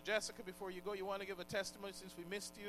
Jessica, before you go, you want to give a testimony since we missed you?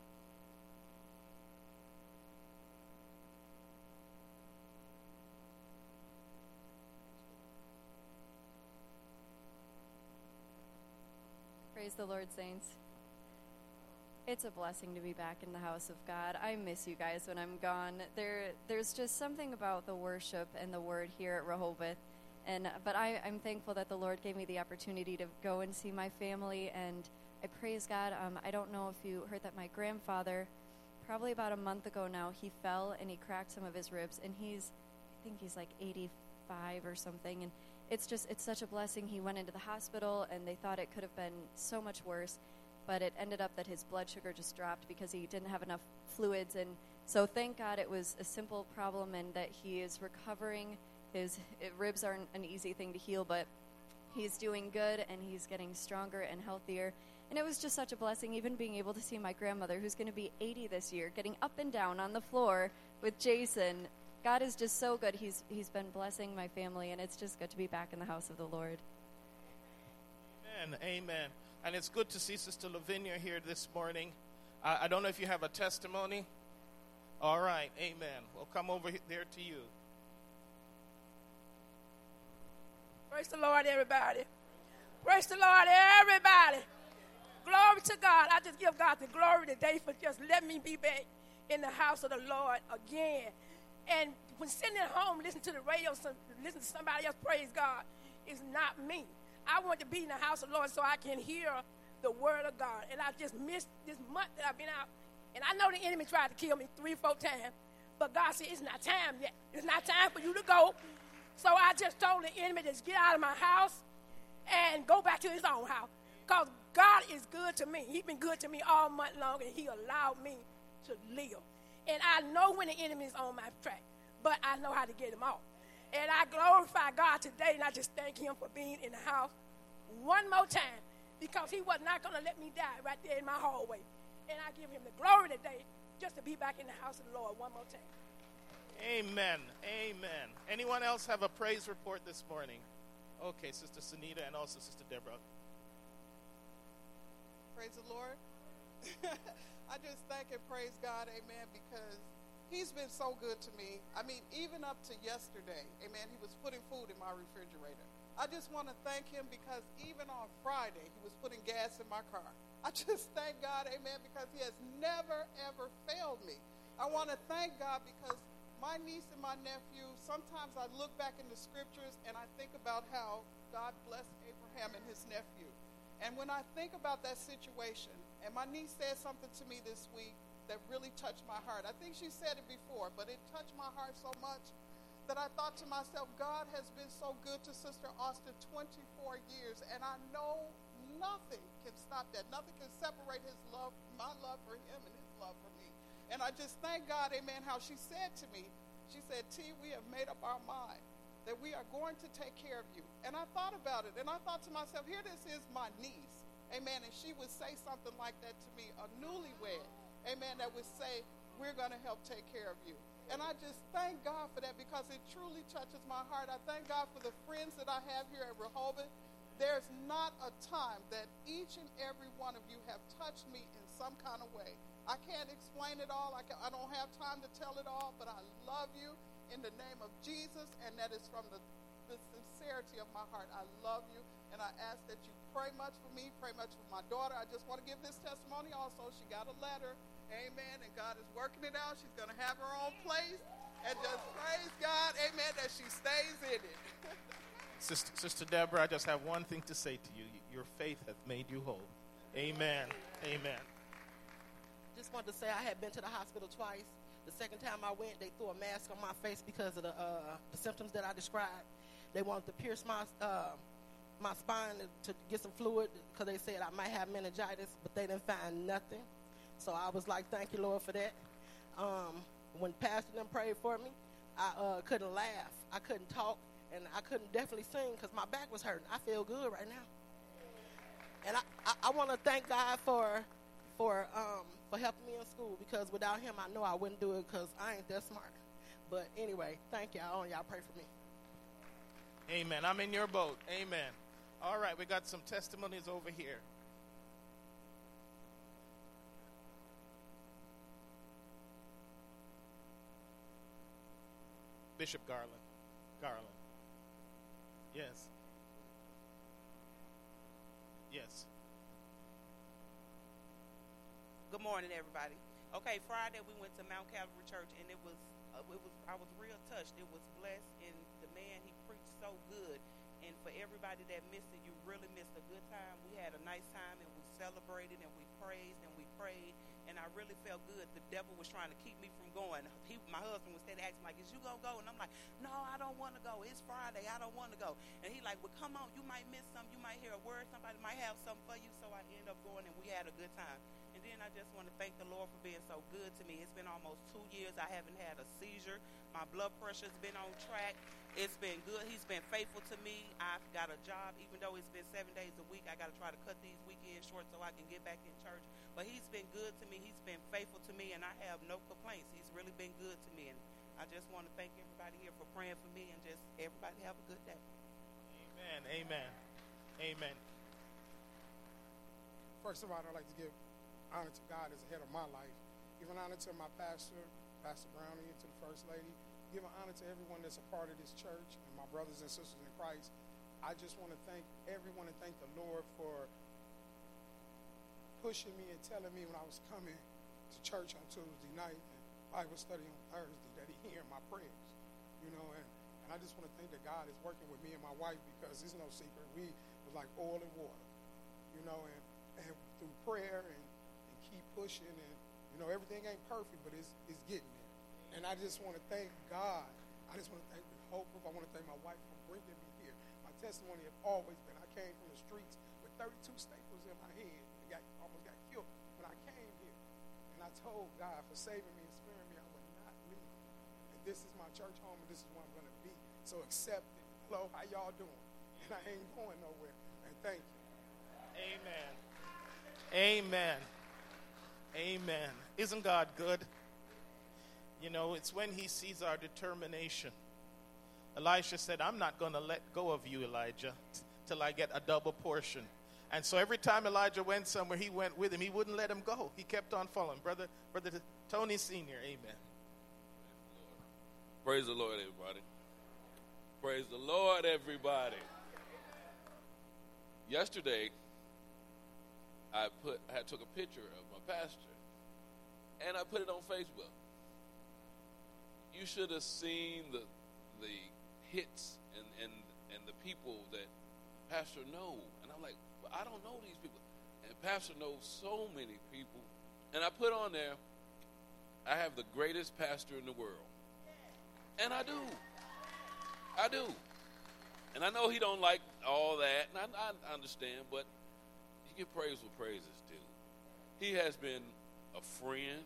Praise the Lord, saints. It's a blessing to be back in the house of God. I miss you guys when I'm gone. There's just something about the worship and the word here at Rehoboth. But I'm thankful that the Lord gave me the opportunity to go and see my family, and I praise God. I don't know if you heard that my grandfather, probably about a month ago now, he fell and he cracked some of his ribs, and I think he's like 85 or something, and it's such a blessing. He went into the hospital, and they thought it could have been so much worse, but it ended up that his blood sugar just dropped because he didn't have enough fluids, and so thank God it was a simple problem and that he is recovering. His ribs aren't an easy thing to heal, but he's doing good, and he's getting stronger and healthier. And it was just such a blessing, even being able to see my grandmother, who's going to be 80 this year, getting up and down on the floor with Jason. God is just so good. He's been blessing my family, and it's just good to be back in the house of the Lord. Amen, amen. And it's good to see Sister Lavinia here this morning. I don't know if you have a testimony. All right, amen. We'll come over there to you. Praise the Lord, everybody. Praise the Lord, everybody. Glory to God. I just give God the glory today for just letting me be back in the house of the Lord again. And when sitting at home, listening to the radio, listening to somebody else praise God, is not me. I want to be in the house of the Lord so I can hear the word of God. And I just missed this month that I've been out. And I know the enemy tried to kill me 3 or 4 times. But God said, it's not time yet. It's not time for you to go. So I just told the enemy to get out of my house and go back to his own house. Because God is good to me. He's been good to me all month long, and he allowed me to live. And I know when the enemy is on my track, but I know how to get him off. And I glorify God today, and I just thank him for being in the house one more time, because he was not going to let me die right there in my hallway. And I give him the glory today just to be back in the house of the Lord one more time. Amen. Amen. Anyone else have a praise report this morning? Okay, Sister Sunita and also Sister Deborah. Praise the Lord. I just thank and praise God, amen, because he's been so good to me. I mean, even up to yesterday, amen, he was putting food in my refrigerator. I just want to thank him because even on Friday, he was putting gas in my car. I just thank God, amen, because he has never, ever failed me. I want to thank God because my niece and my nephew, sometimes I look back in the scriptures and I think about how God blessed Abraham and his nephew. And when I think about that situation, and my niece said something to me this week that really touched my heart. I think she said it before, but it touched my heart so much that I thought to myself, God has been so good to Sister Austin 24 years, and I know nothing can stop that. Nothing can separate his love, my love for him and his love for me. And I just thank God, amen, how she said to me, she said, T, we have made up our mind that we are going to take care of you. And I thought about it, and I thought to myself, here this is my niece, amen, and she would say something like that to me, a newlywed, amen, that would say, we're going to help take care of you. And I just thank God for that because it truly touches my heart. I thank God for the friends that I have here at Rehoboth. There's not a time that each and every one of you have touched me in some kind of way. I can't explain it all. I don't have time to tell it all, but I love you in the name of Jesus, and that is from the sincerity of my heart. I love you, and I ask that you pray much for me, pray much for my daughter. I just want to give this testimony also. She got a letter, amen, and God is working it out. She's going to have her own place, and just praise God, amen, that she stays in it. Sister Deborah, I just have one thing to say to you. Your faith hath made you whole. Amen. Amen. Just wanted to say I had been to the hospital twice. The second time I went, they threw a mask on my face because of the symptoms that I described. They wanted to pierce my spine to get some fluid because they said I might have meningitis, but they didn't find nothing. So I was like, thank you, Lord, for that. When Pastor them prayed for me, I couldn't laugh. I couldn't talk, and I couldn't definitely sing because my back was hurting. I feel good right now. And I want to thank God for helping me in school, because without him, I know I wouldn't do it because I ain't that smart. But anyway, thank y'all. Y'all pray for me. Amen. I'm in your boat. Amen. All right, we got some testimonies over here. Bishop Garland. Garland. Yes. Yes. Good morning, everybody. Okay, Friday we went to Mount Calvary Church, and I was real touched. It was blessed, and the man, he preached so good. And for everybody that missed it, you really missed a good time. We had a nice time, and we celebrated, and we praised, and we prayed, and I really felt good. The devil was trying to keep me from going. My husband was steady asking, like, is you going to go? And I'm like, no, I don't want to go. It's Friday. I don't want to go. And he like, well, come on. You might miss something. You might hear a word. Somebody might have something for you. So I ended up going, and we had a good time. And then I just want to thank the Lord for being so good to me. It's been almost 2 years. I haven't had a seizure. My blood pressure's been on track. It's been good. He's been faithful to me. I've got a job. Even though it's been 7 days a week, I got to try to cut these weekends short so I can get back in church. But he's been good to me. He's been faithful to me, and I have no complaints. He's really been good to me. And I just want to thank everybody here for praying for me, and just everybody have a good day. Amen. Amen. Amen. First of all, I'd like to give honor to God as the head of my life. Giving honor to my pastor, Pastor Brownie, and to the First Lady. Giving honor to everyone that's a part of this church and my brothers and sisters in Christ. I just want to thank everyone and thank the Lord for pushing me and telling me when I was coming to church on Tuesday night and Bible study on Thursday that he hearing my prayers, and I just want to thank that God is working with me and my wife, because it's no secret. We was like oil and water, and through prayer and keep pushing, and everything ain't perfect, but it's getting there. And I just want to thank God. I just want to thank Hope. I want to thank my wife for bringing me here. My testimony has always been, I came from the streets with 32 staples in my head. Almost got killed when I came here. And I told God, for saving me and sparing me, I would not leave. And this is my church home, and this is where I'm going to be. So accept it. Hello, how y'all doing? And I ain't going nowhere. And thank you. Amen. Amen. Amen. Isn't God good? It's when he sees our determination. Elisha said, I'm not going to let go of you, Elijah, till I get a double portion. And so every time Elijah went somewhere, he went with him. He wouldn't let him go. He kept on following. Brother Tony Sr., amen. Praise the Lord, everybody. Praise the Lord, everybody. Yesterday, I took a picture of my pastor, and I put it on Facebook. You should have seen the hits and the people that Pastor know. And I'm like, I don't know these people. And Pastor knows so many people. And I put on there, I have the greatest pastor in the world. And I do. And I know he don't like all that, and I understand, but he get praise for praises too. He has been a friend,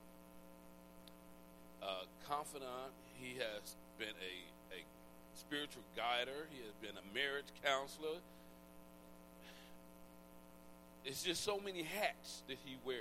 a confidant. He has been a spiritual guider. He has been a marriage counselor. It's just so many hats that he wears.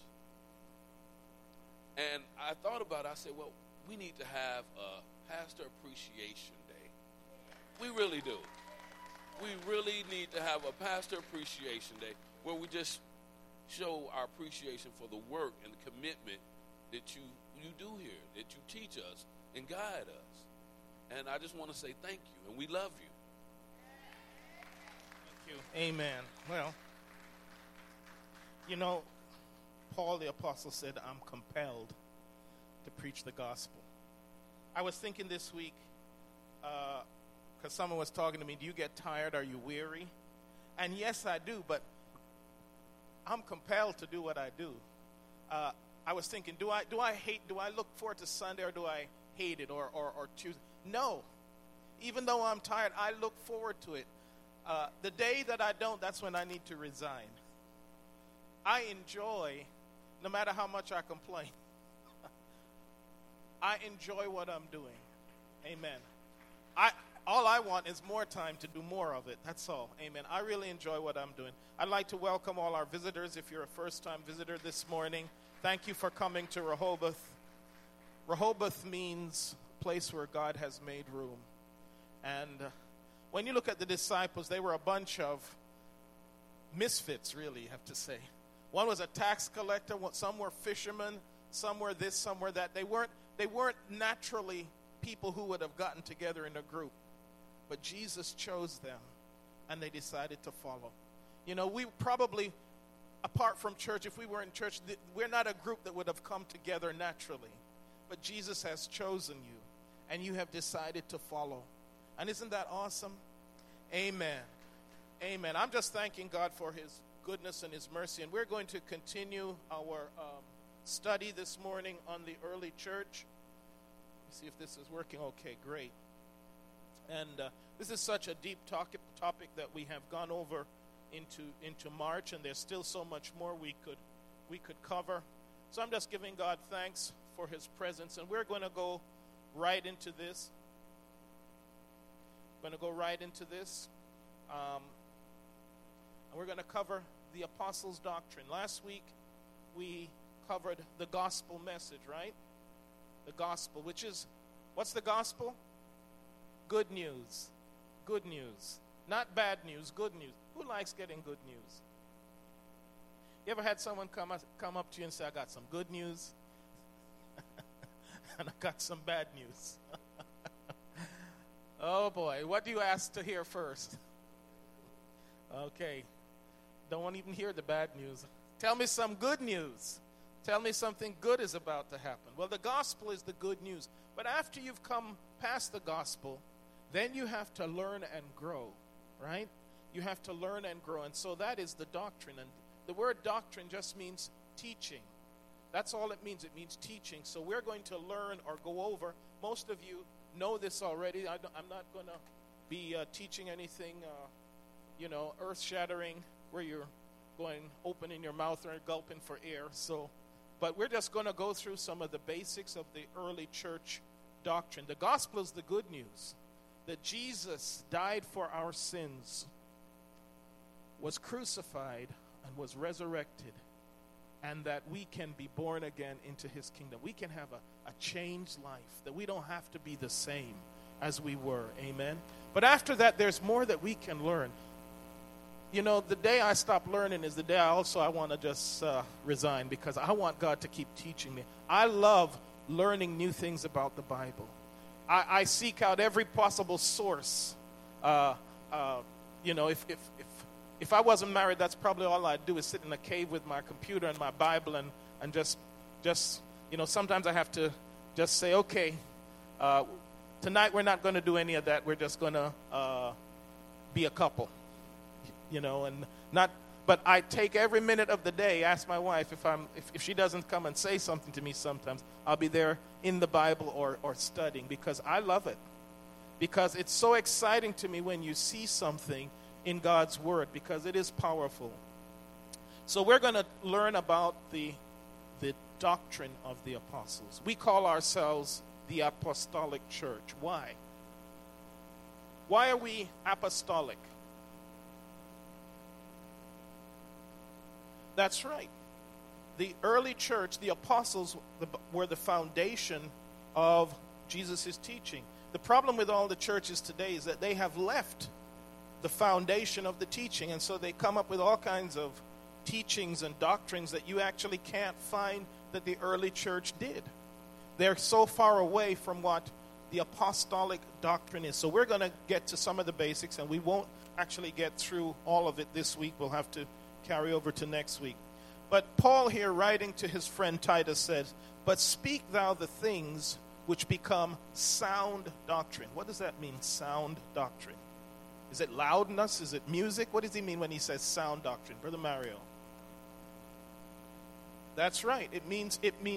And I thought about it. I said, well, we need to have a Pastor Appreciation Day. We really do. We really need to have a Pastor Appreciation Day where we just show our appreciation for the work and the commitment that you do here, that you teach us and guide us. And I just want to say thank you, and we love you. Thank you. Amen. Well, Paul the Apostle said, I'm compelled to preach the gospel. I was thinking this week, because someone was talking to me, do you get tired? Are you weary? And yes, I do, but I'm compelled to do what I do. I was thinking, do I look forward to Sunday, or do I hate it or choose? No. Even though I'm tired, I look forward to it. The day that I don't, that's when I need to resign. I enjoy, no matter how much I complain, I enjoy what I'm doing. Amen. All I want is more time to do more of it. That's all. Amen. I really enjoy what I'm doing. I'd like to welcome all our visitors. If you're a first-time visitor this morning, thank you for coming to Rehoboth. Rehoboth means a place where God has made room. And when you look at the disciples, they were a bunch of misfits, really, you have to say. One was a tax collector. Some were fishermen. Some were this, some were that. They weren't naturally people who would have gotten together in a group. But Jesus chose them, and they decided to follow. You know, we probably, apart from church, if we were in church, we're not a group that would have come together naturally. But Jesus has chosen you, and you have decided to follow. And isn't that awesome? Amen. Amen. I'm just thanking God for his goodness and his mercy. And we're going to continue our study this morning on the early church. Let's see if this is working. Okay, great. And this is such a deep topic that we have gone over into March, and there's still so much more we could cover. So I'm just giving God thanks for his presence, and we're going to go right into this. And we're going to cover the apostles' doctrine. Last week we covered the gospel message, right? The gospel, which is, what's the gospel? Good news. Good news. Not bad news, good news. Who likes getting good news? You ever had someone come up to you and say, I got some good news and I got some bad news? Oh boy, what do you ask to hear first? Okay, don't want to even hear the bad news. Tell me some good news. Tell me something good is about to happen. Well, the gospel is the good news. But after you've come past the gospel, then you have to learn and grow, right? You have to learn and grow. And so that is the doctrine. And the word doctrine just means teaching. That's all it means. It means teaching. So we're going to learn or go over. Most of you know this already. I'm not going to be teaching anything, earth-shattering, where you're going opening your mouth or gulping for air. But we're just going to go through some of the basics of the early church doctrine. The gospel is the good news that Jesus died for our sins, was crucified, and was resurrected, and that we can be born again into his kingdom. We can have a changed life, that we don't have to be the same as we were. Amen? But after that, there's more that we can learn. You know, the day I stop learning is the day I want to just resign, because I want God to keep teaching me. I love learning new things about the Bible. I seek out every possible source. If I wasn't married, that's probably all I'd do, is sit in a cave with my computer and my Bible and just sometimes I have to just say, okay, tonight we're not going to do any of that. We're just going to be a couple. But I take every minute of the day, ask my wife, if she doesn't come and say something to me sometimes, I'll be there in the Bible or studying, because I love it. Because it's so exciting to me when you see something in God's Word, because it is powerful. So we're going to learn about the doctrine of the apostles. We call ourselves the apostolic church. Why? Why are we apostolic? That's right. The early church, the apostles, were the foundation of Jesus' teaching. The problem with all the churches today is that they have left the foundation of the teaching, and so they come up with all kinds of teachings and doctrines that you actually can't find that the early church did. They're so far away from what the apostolic doctrine is. So we're going to get to some of the basics, and we won't actually get through all of it this week. We'll have to carry over to next week. But Paul here, writing to his friend Titus, says, "But speak thou the things which become sound doctrine." What does that mean, sound doctrine? Is it loudness? Is it music? What does he mean when he says sound doctrine? Brother Mario. That's right. It means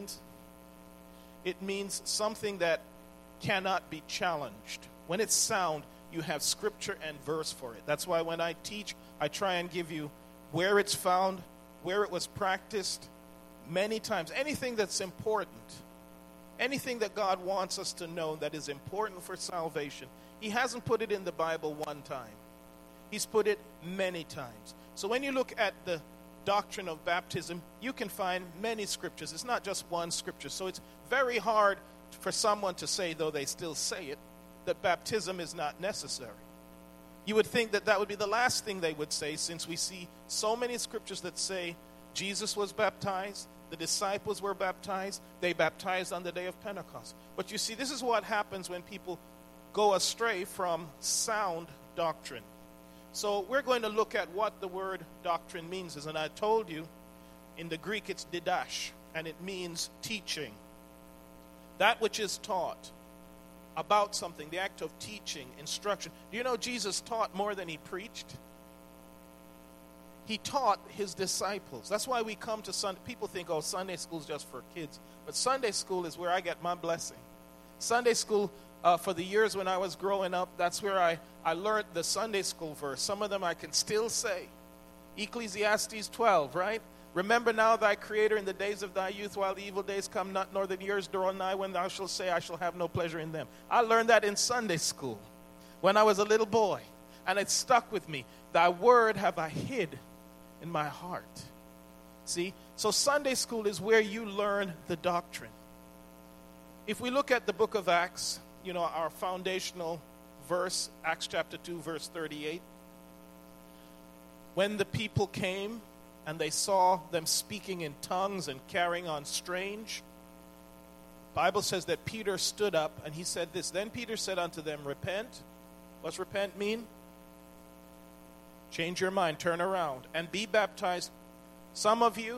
something that cannot be challenged. When it's sound, you have scripture and verse for it. That's why when I teach, I try and give you where it's found, where it was practiced many times. Anything that's important, anything that God wants us to know that is important for salvation, he hasn't put it in the Bible one time. He's put it many times. So when you look at the doctrine of baptism, you can find many scriptures. It's not just one scripture. So it's very hard for someone to say, though they still say it, that baptism is not necessary. You would think that would be the last thing they would say, since we see so many scriptures that say Jesus was baptized, The disciples were baptized. They baptized on the day of Pentecost. But you see, this is what happens when people go astray from sound doctrine. So we're going to look at what the word doctrine means. And I told you, in the Greek it's didash, and it means teaching. That which is taught about something, the act of teaching, instruction. Do you know Jesus taught more than he preached? He taught his disciples. That's why we come to Sunday. People think, oh, Sunday school is just for kids. But Sunday school is where I get my blessing. Sunday school, for the years when I was growing up, that's where I learned the Sunday school verse. Some of them I can still say. Ecclesiastes 12, right? Remember now thy Creator in the days of thy youth, while the evil days come not, nor the years draw nigh, when thou shalt say, I shall have no pleasure in them. I learned that in Sunday school when I was a little boy, and it stuck with me. Thy word have I hid in my heart. See? So Sunday school is where you learn the doctrine. If we look at the book of Acts, you know, our foundational verse, Acts chapter 2, verse 38. When the people came and they saw them speaking in tongues and carrying on strange, the Bible says that Peter stood up and he said this. Then Peter said unto them, repent. What's repent mean? Change your mind, turn around, and be baptized. Some of you,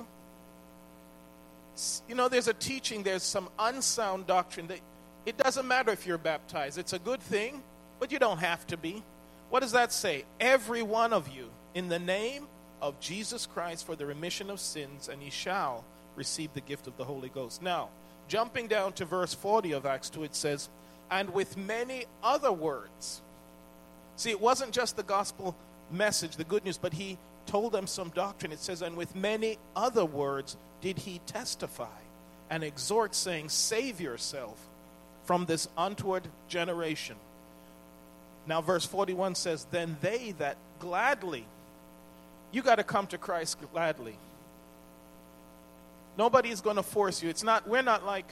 you know, there's a teaching, there's some unsound doctrine that it doesn't matter if you're baptized. It's a good thing, but you don't have to be. What does that say? Every one of you, in the name of Jesus Christ for the remission of sins, and ye shall receive the gift of the Holy Ghost. Now, jumping down to verse 40 of Acts 2, it says, and with many other words. See, it wasn't just the gospel message, the good news, but he told them some doctrine. It says, and with many other words did he testify and exhort, saying, save yourself from this untoward generation. Now verse 41 says, then they that gladly, you got to come to Christ gladly. Nobody's going to force you. We're not like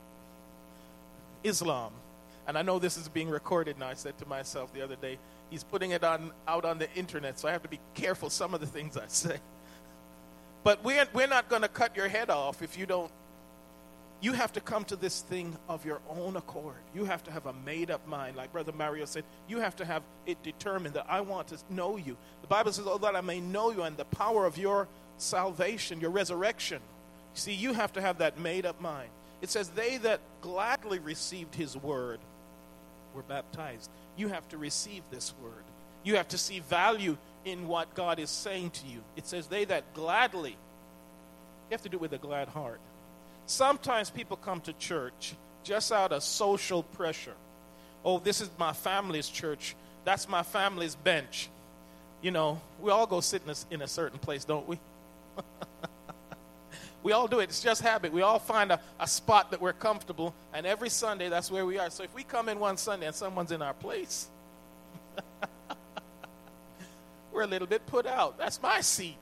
Islam. And I know this is being recorded now. I said to myself the other day, he's putting it out on the internet, so I have to be careful some of the things I say. But we're not going to cut your head off if you don't. You have to come to this thing of your own accord. You have to have a made-up mind. Like Brother Mario said, you have to have it determined that I want to know you. The Bible says, oh, that I may know you and the power of your salvation, your resurrection. See, you have to have that made-up mind. It says, they that gladly received his word were baptized. You have to receive this word. You have to see value in what God is saying to you. It says, they that gladly. You have to do it with a glad heart. Sometimes people come to church just out of social pressure. Oh, this is my family's church. That's my family's bench. You know, we all go sit in a certain place, don't we? We all do it. It's just habit. We all find a spot that we're comfortable, and every Sunday, that's where we are. So if we come in one Sunday and someone's in our place, we're a little bit put out. That's my seat.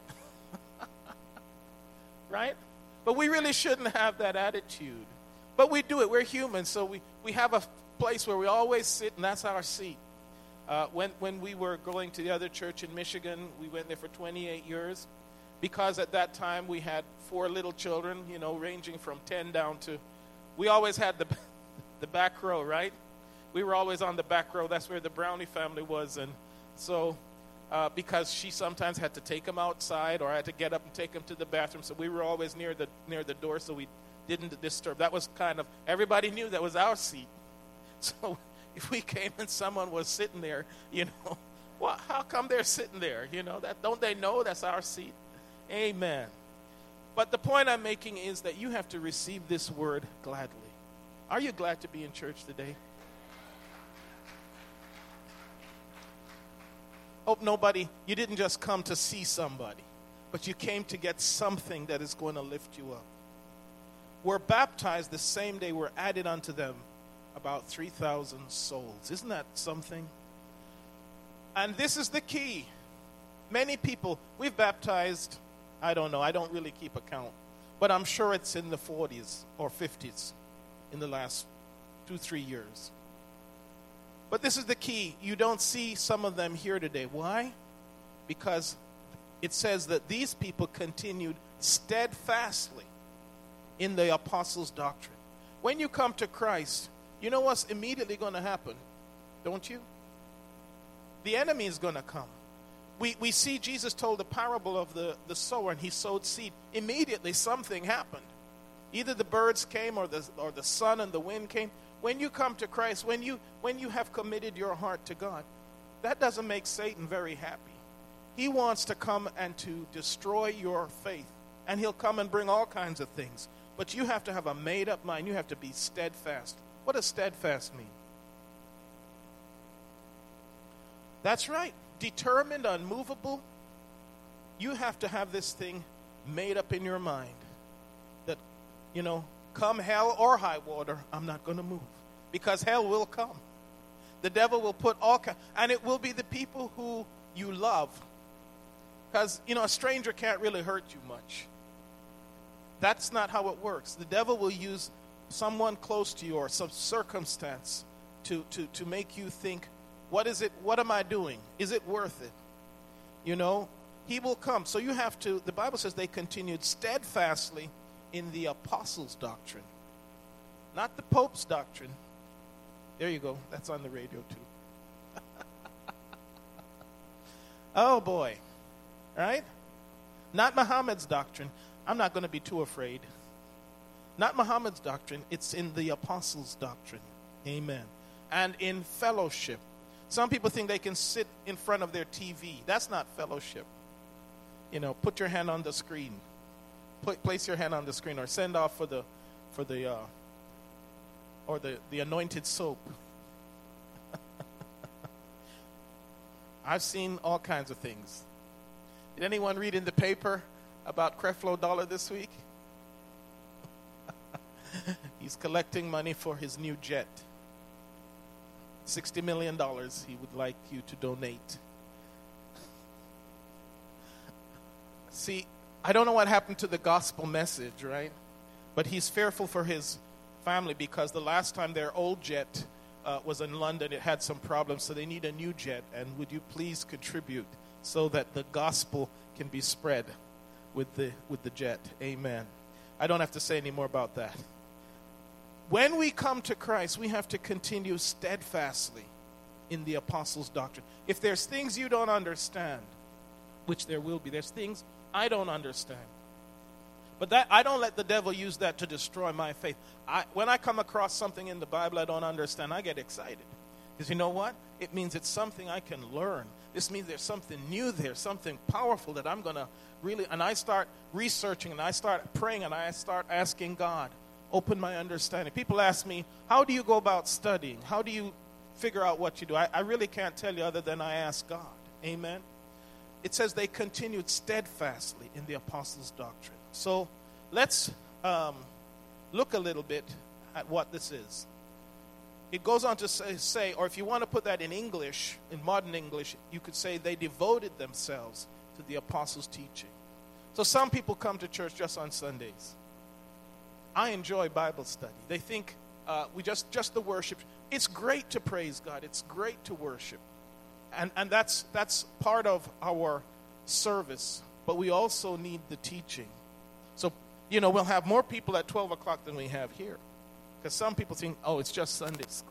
Right? But we really shouldn't have that attitude. But we do it. We're human, so we have a place where we always sit, and that's our seat. When we were going to the other church in Michigan, we went there for 28 years. Because at that time we had 4 little children, you know, ranging from 10 down to, we always had the back row, right? We were always on the back row. That's where the Brownie family was. And so because she sometimes had to take them outside, or I had to get up and take them to the bathroom, so we were always near the door, so we didn't disturb. That was kind of, everybody knew that was our seat. So if we came and someone was sitting there, you know, well, how come they're sitting there? You know, that don't they know that's our seat? Amen. But the point I'm making is that you have to receive this word gladly. Are you glad to be in church today? Hope you didn't just come to see somebody, but you came to get something that is going to lift you up. We're baptized the same day we're added unto them about 3,000 souls. Isn't that something? And this is the key. Many people, we've baptized, I don't know, I don't really keep account, but I'm sure it's in the 40s or 50s in the last 2-3 years. But this is the key. You don't see some of them here today. Why? Because it says that these people continued steadfastly in the apostles' doctrine. When you come to Christ, you know what's immediately going to happen, don't you? The enemy is going to come. We see Jesus told the parable of the sower, and he sowed seed. Immediately something happened. Either the birds came or the sun and the wind came. When you come to Christ, when you have committed your heart to God, that doesn't make Satan very happy. He wants to come and to destroy your faith. And he'll come and bring all kinds of things. But you have to have a made-up mind. You have to be steadfast. What does steadfast mean? That's right. Determined, unmovable. You have to have this thing made up in your mind. That, come hell or high water, I'm not going to move. Because hell will come. The devil will put all kinds, and it will be the people who you love. Because, a stranger can't really hurt you much. That's not how it works. The devil will use someone close to you or some circumstance to make you think, what is it? What am I doing? Is it worth it? He will come. So you have to, the Bible says they continued steadfastly in the apostles' doctrine. Not the Pope's doctrine. There you go. That's on the radio too. Oh boy. Right? Not Muhammad's doctrine. I'm not going to be too afraid. Not Muhammad's doctrine. It's in the apostles' doctrine. Amen. And in fellowship. Some people think they can sit in front of their TV. That's not fellowship. Put your hand on the screen. Place your hand on the screen, or send off for the anointed soap. I've seen all kinds of things. Did anyone read in the paper about Creflo Dollar this week? He's collecting money for his new jet. $60 million he would like you to donate. See, I don't know what happened to the gospel message, right? But he's fearful for his family because the last time their old jet was in London, it had some problems, so they need a new jet. And would you please contribute so that the gospel can be spread with the jet? Amen. I don't have to say any more about that. When we come to Christ, we have to continue steadfastly in the apostles' doctrine. If there's things you don't understand, which there will be, there's things I don't understand. But that I don't let the devil use that to destroy my faith. When I come across something in the Bible I don't understand, I get excited. Because you know what? It means it's something I can learn. This means there's something new there, something powerful that I'm going to really, and I start researching, and I start praying, and I start asking God, open my understanding. People ask me, how do you go about studying? How do you figure out what you do? I really can't tell you other than I ask God. Amen? It says they continued steadfastly in the apostles' doctrine. So let's look a little bit at what this is. It goes on to say, or if you want to put that in English, in modern English, you could say they devoted themselves to the apostles' teaching. So some people come to church just on Sundays. I enjoy Bible study. They think we just the worship. It's great to praise God. It's great to worship. And that's part of our service. But we also need the teaching. So, we'll have more people at 12 o'clock than we have here. Because some people think, it's just Sunday school.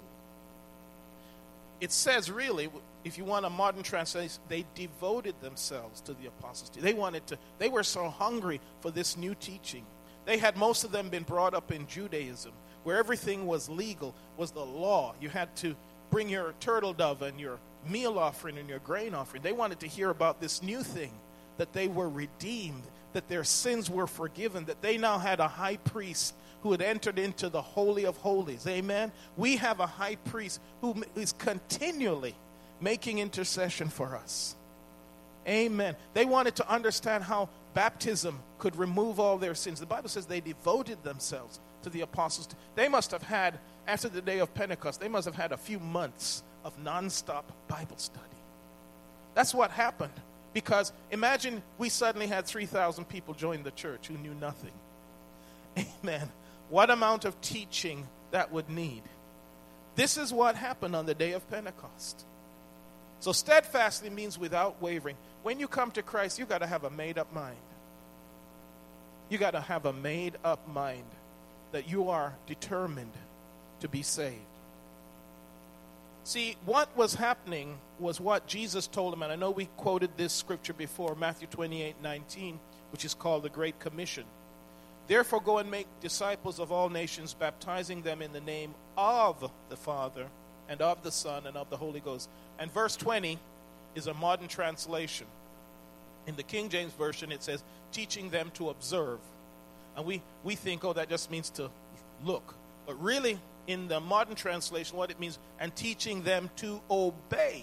It says, really, if you want a modern translation, they devoted themselves to the apostles' teaching. They were so hungry for this new teaching. They had, most of them, been brought up in Judaism, where everything was legal, was the law. You had to bring your turtle dove and your meal offering and your grain offering. They wanted to hear about this new thing, that they were redeemed, that their sins were forgiven, that they now had a high priest who had entered into the Holy of Holies. Amen? We have a high priest who is continually making intercession for us. Amen. They wanted to understand how baptism could remove all their sins. The Bible says they devoted themselves to the apostles. They must have had, after the day of Pentecost, they must have had a few months of nonstop Bible study. That's what happened. Because imagine we suddenly had 3,000 people join the church who knew nothing. Amen. What amount of teaching that would need. This is what happened on the day of Pentecost. So steadfastly means without wavering. When you come to Christ, you got to have a made-up mind. You got to have a made-up mind. that you are determined to be saved. See, what was happening was what Jesus told him, and I know we quoted this scripture before, Matthew 28:19, which is called the Great Commission. Therefore go and make disciples of all nations, baptizing them in the name of the Father, and of the Son, and of the Holy Ghost. And verse 20 is a modern translation. In the King James Version, it says, teaching them to observe. And we think, oh, that just means to look. But really, in the modern translation, what it means, and teaching them to obey.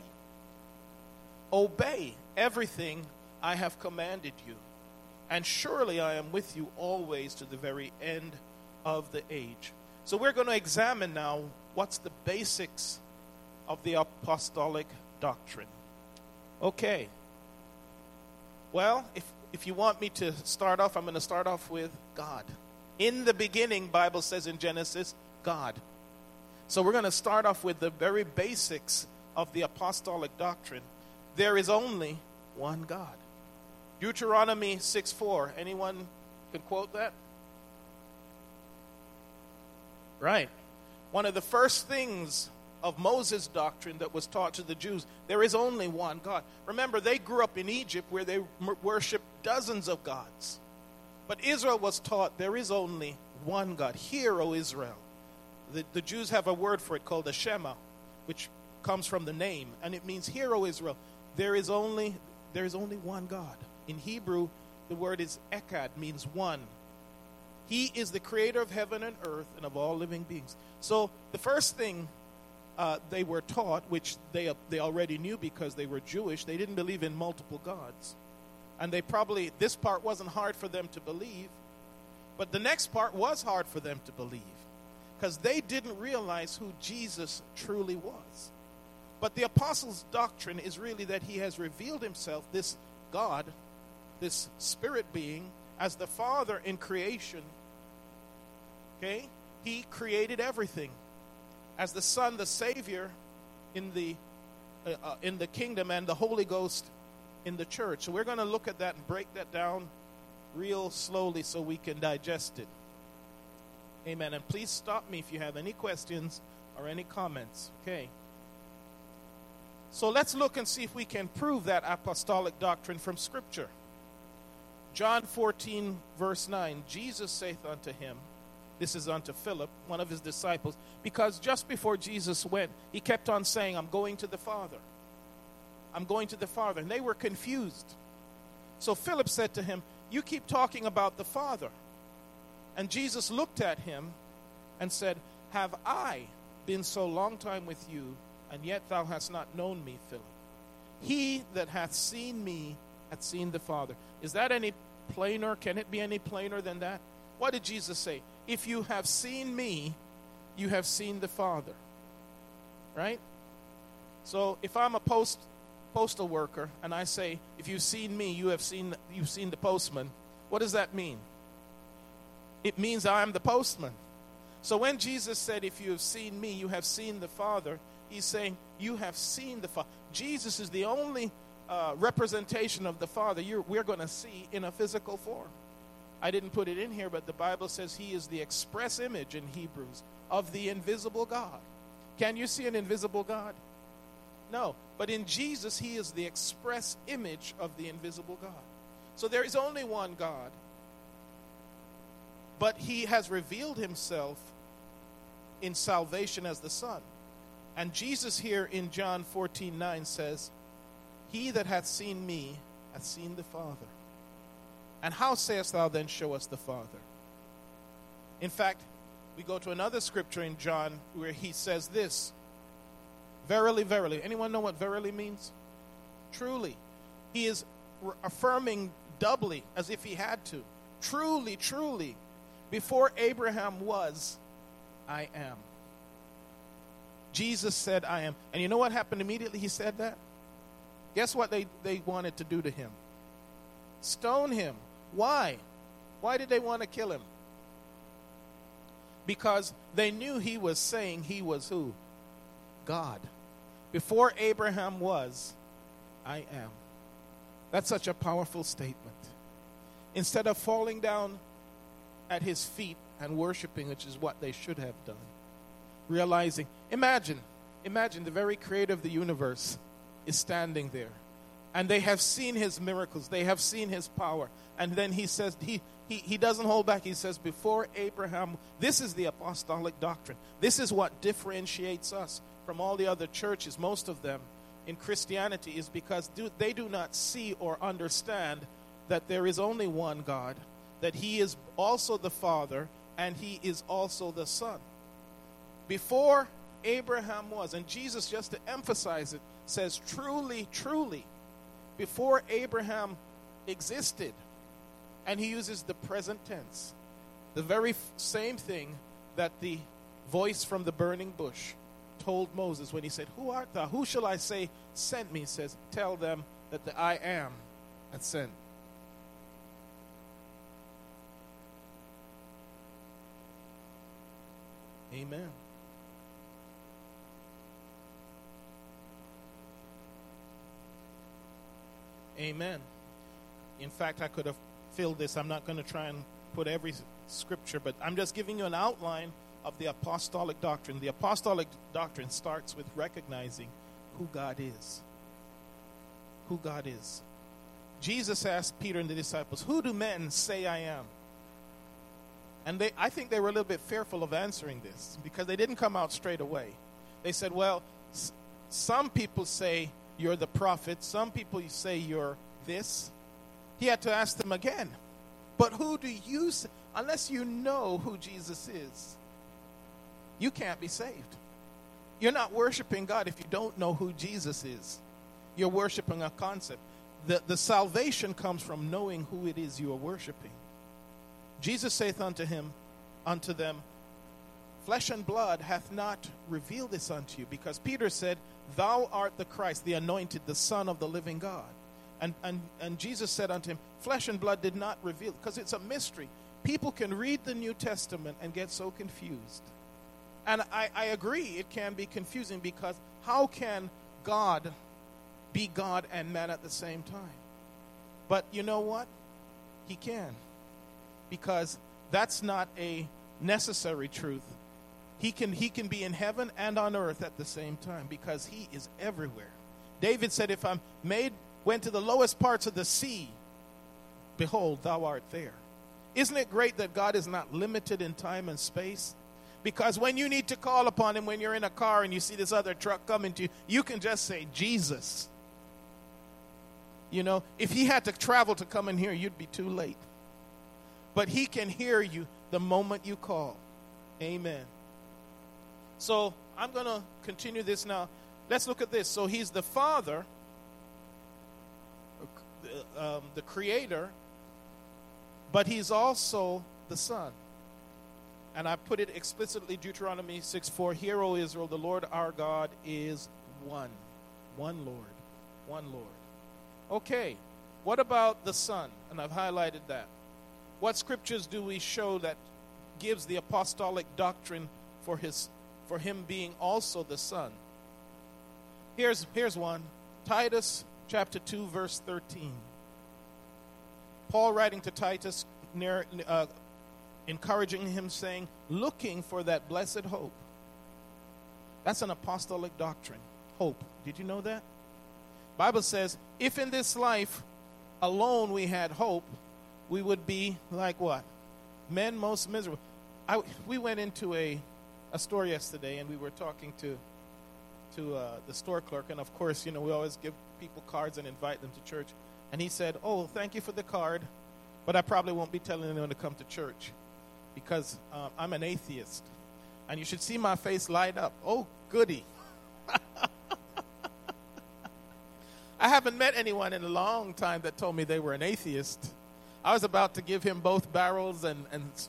Obey everything I have commanded you. And surely I am with you always to the very end of the age. So we're going to examine now what's the basics of the apostolic doctrine. Okay. Well, if you want me to start off, I'm going to start off with God. In the beginning, Bible says in Genesis, God. So we're going to start off with the very basics of the apostolic doctrine. There is only one God. Deuteronomy 6:4. Anyone can quote that? Right. One of the first things of Moses' doctrine that was taught to the Jews, there is only one God. Remember, they grew up in Egypt where they worshiped dozens of gods. But Israel was taught there is only one God. Hear, O Israel. The Jews have a word for it called the Shema, which comes from the name, and it means, hear, O Israel, there is only one God. In Hebrew, the word is echad, means one. He is the creator of heaven and earth and of all living beings. So the first thing they were taught, which they already knew because they were Jewish, they didn't believe in multiple gods. And this part wasn't hard for them to believe, but the next part was hard for them to believe because they didn't realize who Jesus truly was. But the apostles' doctrine is really that he has revealed himself, this God, this spirit being, as the Father in creation. Okay? He created everything. As the Son, the Savior in the kingdom, and the Holy Ghost in the church. So we're going to look at that and break that down real slowly so we can digest it. Amen. And please stop me if you have any questions or any comments. Okay. So let's look and see if we can prove that apostolic doctrine from Scripture. John 14, verse 9, Jesus saith unto him, this is unto Philip, one of his disciples, because just before Jesus went, he kept on saying, I'm going to the Father. I'm going to the Father. And they were confused. So Philip said to him, you keep talking about the Father. And Jesus looked at him and said, have I been so long time with you, and yet thou hast not known me, Philip? He that hath seen me hath seen the Father. Is that any plainer? Can it be any plainer than that? What did Jesus say? If you have seen me, you have seen the Father. Right? So if I'm a postal worker and I say, if you've seen me, you've seen the postman, what does that mean? It means I am the postman. So when Jesus said, if you have seen me, you have seen the Father, he's saying, you have seen the Father. Jesus is the only representation of the Father we're going to see in a physical form. I didn't put it in here, but the Bible says he is the express image in Hebrews of the invisible God. Can you see an invisible God? No. But in Jesus, he is the express image of the invisible God. So there is only one God. But he has revealed himself in salvation as the Son. And Jesus here in John 14:9 says, he that hath seen me hath seen the Father. And how sayest thou then, show us the Father? In fact, we go to another scripture in John where he says this, verily, verily. Anyone know what verily means? Truly. He is affirming doubly as if he had to. Truly, truly, before Abraham was, I am. Jesus said, I am. And you know what happened immediately he said that? Guess what they wanted to do to him? Stone him. Why? Why did they want to kill him? Because they knew he was saying he was who? God. Before Abraham was, I am. That's such a powerful statement. Instead of falling down at his feet and worshiping, which is what they should have done. Realizing, imagine the very creator of the universe is standing there. And they have seen his miracles. They have seen his power. And then he says, he doesn't hold back. He says, before Abraham, this is the apostolic doctrine. This is what differentiates us from all the other churches, most of them in Christianity, is because they do not see or understand that there is only one God, that he is also the Father, and he is also the Son. Before Abraham was, and Jesus, just to emphasize it, says, truly, truly, before Abraham existed, and he uses the present tense, the very same thing that the voice from the burning bush told Moses when he said, "Who art thou? Who shall I say sent me?" He says, "Tell them that the I am hath sent." Amen. Amen. In fact, I could have filled this. I'm not going to try and put every scripture, but I'm just giving you an outline of the apostolic doctrine. The apostolic doctrine starts with recognizing who God is. Who God is. Jesus asked Peter and the disciples, "Who do men say I am?" And I think they were a little bit fearful of answering this because they didn't come out straight away. They said, well, some people say you're the prophet. Some people say you're this. He had to ask them again. But who do you say? Unless you know who Jesus is, you can't be saved. You're not worshiping God if you don't know who Jesus is. You're worshiping a concept. The salvation comes from knowing who it is you are worshiping. Jesus saith unto them, "Flesh and blood hath not revealed this unto you," because Peter said, "Thou art the Christ, the anointed, the Son of the living God." And Jesus said unto him, "Flesh and blood did not reveal," because it's a mystery. People can read the New Testament and get so confused. And I agree it can be confusing, because how can God be God and man at the same time? But you know what? He can. Because that's not a necessary truth. He can be in heaven and on earth at the same time, because he is everywhere. David said, "If I'm went to the lowest parts of the sea, behold, thou art there." Isn't it great that God is not limited in time and space? Because when you need to call upon him, when you're in a car and you see this other truck coming to you, you can just say, "Jesus." You know, if he had to travel to come in here, you'd be too late. But he can hear you the moment you call. Amen. So I'm going to continue this now. Let's look at this. So he's the Father, the Creator, but he's also the Son. And I put it explicitly, Deuteronomy 6:4, "Hear, O Israel, the Lord our God is one." One Lord. One Lord. Okay. What about the Son? And I've highlighted that. What scriptures do we show that gives the apostolic doctrine for him being also the Son? Here's one. Titus chapter 2, verse 13. Paul writing to Titus, encouraging him, saying, "Looking for that blessed hope." That's an apostolic doctrine. Hope. Did you know that? Bible says, if in this life alone we had hope, we would be like what? Men most miserable. We went into a store yesterday, and we were talking to the store clerk, and of course, you know, we always give people cards and invite them to church. And he said, "Oh, thank you for the card, but I probably won't be telling anyone to come to church because I'm an atheist." And you should see my face light up. Oh, goody. I haven't met anyone in a long time that told me they were an atheist. I was about to give him both barrels and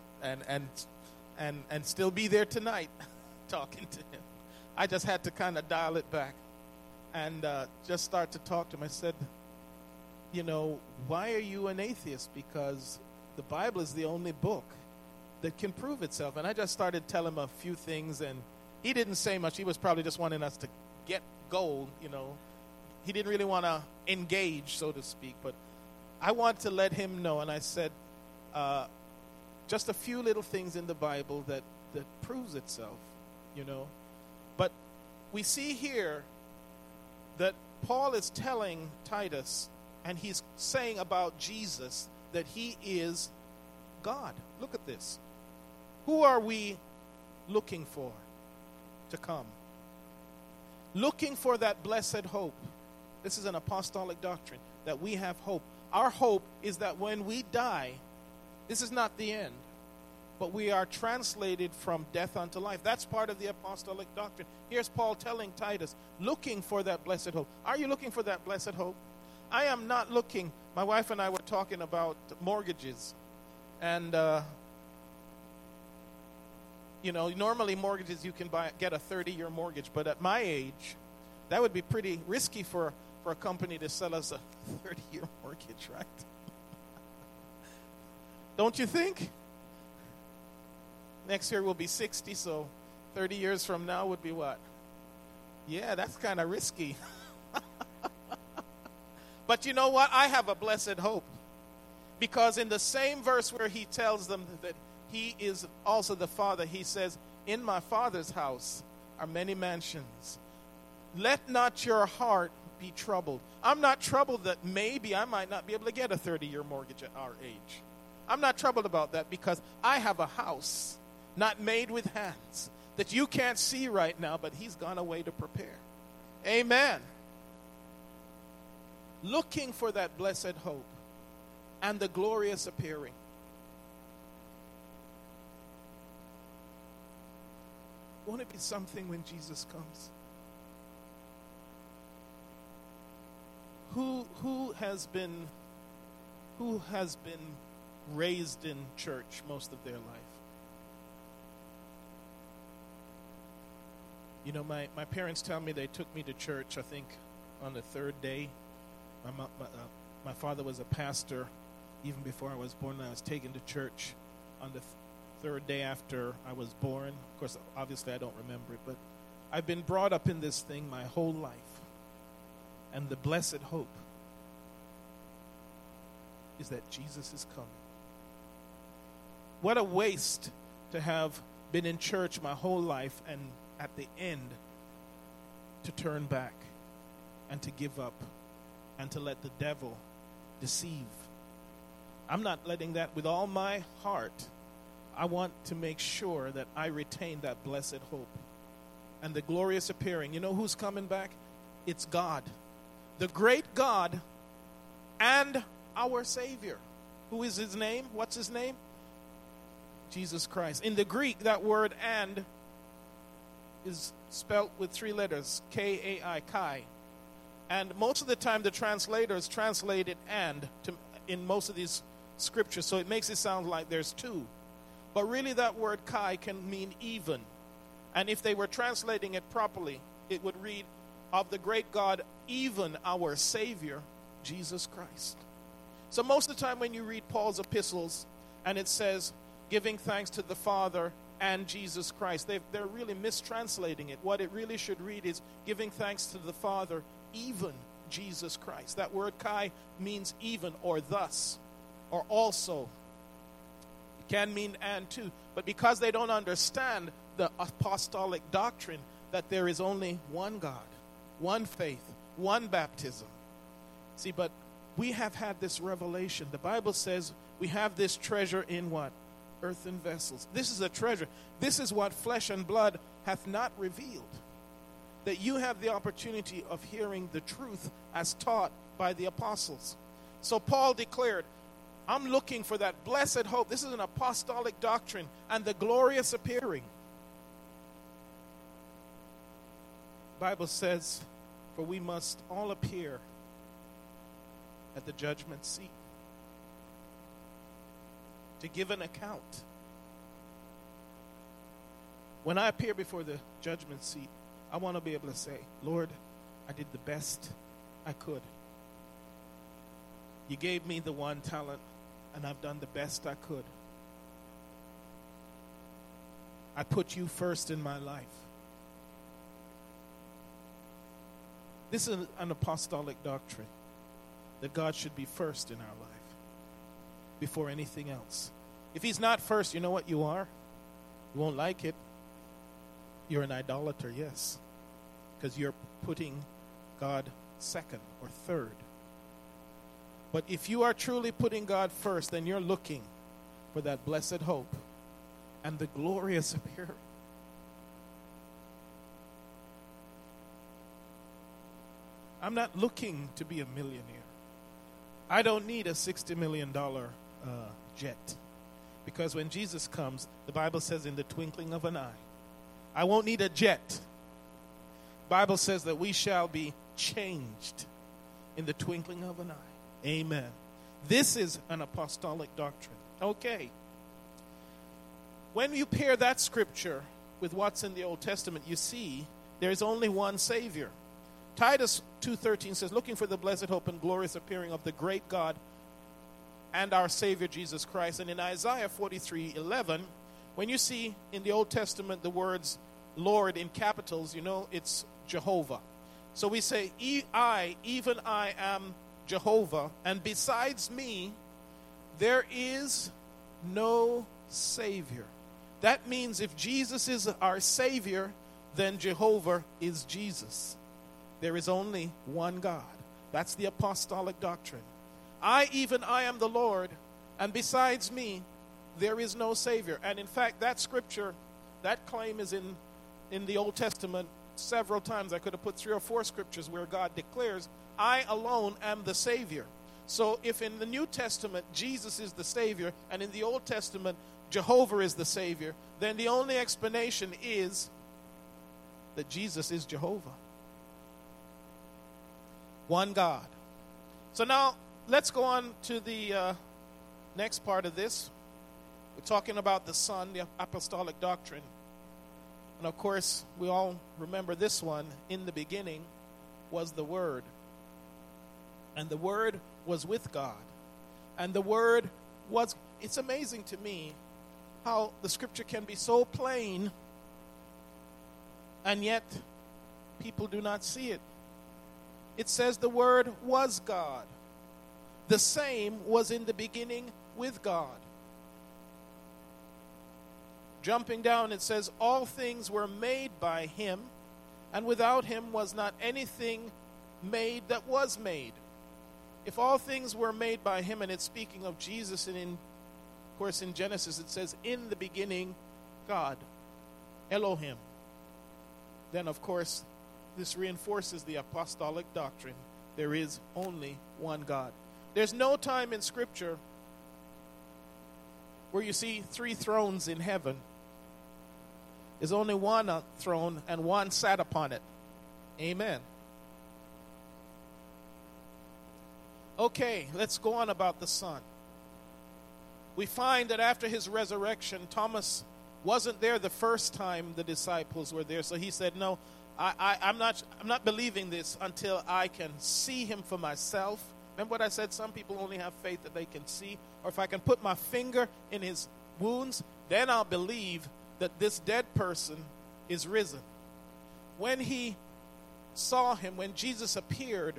still be there tonight talking to him. I just had to kind of dial it back and just start to talk to him. I said, "You know, why are you an atheist? Because the Bible is the only book that can prove itself." And I just started telling him a few things, and he didn't say much. He was probably just wanting us to get gold, you know. He didn't really want to engage, so to speak. But I wanted to let him know, and I said, just a few little things in the Bible that proves itself, you know. But we see here that Paul is telling Titus, and he's saying about Jesus that he is God. Look at this. Who are we looking for to come? Looking for that blessed hope. This is an apostolic doctrine, that we have hope. Our hope is that when we die, this is not the end, but we are translated from death unto life. That's part of the apostolic doctrine. Here's Paul telling Titus, looking for that blessed hope. Are you looking for that blessed hope? I am not looking. My wife and I were talking about mortgages. And, you know, normally mortgages you can get a 30-year mortgage. But at my age, that would be pretty risky for a company to sell us a 30-year mortgage, right? Don't you think? Next year we'll be 60, so 30 years from now would be what? Yeah, that's kind of risky. But you know what? I have a blessed hope. Because in the same verse where he tells them that he is also the Father, he says, in my Father's house are many mansions. Let not your heart be troubled. I'm not troubled that maybe I might not be able to get a 30-year mortgage at our age. I'm not troubled about that because I have a house not made with hands that you can't see right now, but he's gone away to prepare. Amen. Looking for that blessed hope and the glorious appearing. Won't it be something when Jesus comes? Who has been raised in church most of their life? You know, my parents tell me they took me to church, I think, on the third day. My father was a pastor even before I was born. I was taken to church on the third day after I was born. Of course, obviously I don't remember it, but I've been brought up in this thing my whole life. And the blessed hope is that Jesus is coming. What a waste to have been in church my whole life and at the end to turn back and to give up and to let the devil deceive. I'm not letting that with all my heart. I want to make sure that I retain that blessed hope and the glorious appearing. You know who's coming back? It's God. The great God and our Savior. Who is his name? What's his name? Jesus Christ. In the Greek, that word "and" is spelt with 3 letters, K-A-I, Kai. And most of the time the translators translate it "and" in most of these scriptures, so it makes it sound like there's 2. But really that word Kai can mean even. And if they were translating it properly, it would read, of the great God, even our Savior, Jesus Christ. So most of the time when you read Paul's epistles and it says, giving thanks to the Father and Jesus Christ, they're really mistranslating it. What it really should read is, giving thanks to the Father, even Jesus Christ. That word Kai means even, or thus, or also. It can mean and too. But because they don't understand the apostolic doctrine that there is only one God, one faith, one baptism. See, but we have had this revelation. The Bible says we have this treasure in what? Earthen vessels. This is a treasure. This is what flesh and blood hath not revealed. That you have the opportunity of hearing the truth as taught by the apostles. So Paul declared, I'm looking for that blessed hope. This is an apostolic doctrine and the glorious appearing. The Bible says, for we must all appear at the judgment seat to give an account. When I appear before the judgment seat, I want to be able to say, Lord, I did the best I could. You gave me the 1 talent, and I've done the best I could. I put you first in my life. This is an apostolic doctrine, that God should be first in our life before anything else. If he's not first, you know what you are? You won't like it. You're an idolater, yes. Because you're putting God second or third. But if you are truly putting God first, then you're looking for that blessed hope and the glorious appearing. I'm not looking to be a millionaire. I don't need a $60 million jet. Because when Jesus comes, the Bible says in the twinkling of an eye. I won't need a jet. The Bible says that we shall be changed in the twinkling of an eye. Amen. This is an apostolic doctrine. Okay. When you pair that scripture with what's in the Old Testament, you see there's only one Savior. Titus 2:13 says, looking for the blessed hope and glorious appearing of the great God and our Savior Jesus Christ. And in Isaiah 43:11, when you see in the Old Testament the words Lord in capitals, you know it's Jehovah. So we say, even I am Jehovah, and besides me, there is no Savior. That means if Jesus is our Savior, then Jehovah is Jesus. There is only one God. That's the apostolic doctrine. Even I am the Lord, and besides me, there is no Savior. And in fact, that scripture, that claim is in the Old Testament several times. I could have put 3 or 4 scriptures where God declares, I alone am the Savior. So if in the New Testament Jesus is the Savior, and in the Old Testament Jehovah is the Savior, then the only explanation is that Jesus is Jehovah. One God. So now, let's go on to the next part of this. We're talking about the Son, the apostolic doctrine. And of course, we all remember this one. In the beginning was the Word. And the Word was with God. And the Word was... It's amazing to me how the Scripture can be so plain, and yet people do not see it. It says the Word was God. The same was in the beginning with God. Jumping down, it says, all things were made by him, and without him was not anything made that was made. If all things were made by him, and it's speaking of Jesus, and of course in Genesis it says, in the beginning, God, Elohim. Then of course, this reinforces the apostolic doctrine. There is only one God. There's no time in Scripture where you see 3 thrones in heaven. There's only one throne, and one sat upon it. Amen. Okay, let's go on about the Son. We find that after his resurrection, Thomas wasn't there the first time the disciples were there. So he said, no, I'm not believing this until I can see him for myself. Remember what I said? Some people only have faith that they can see. Or if I can put my finger in his wounds, then I'll believe that this dead person is risen. When he saw him, when Jesus appeared,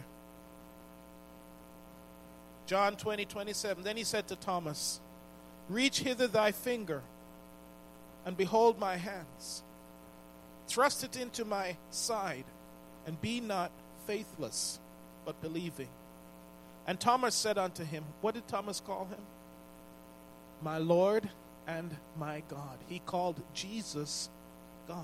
John 20:27, then he said to Thomas, reach hither thy finger, and behold my hands. Thrust it into my side, and be not faithless, but believing. And Thomas said unto him, what did Thomas call him? My Lord and my God. He called Jesus God.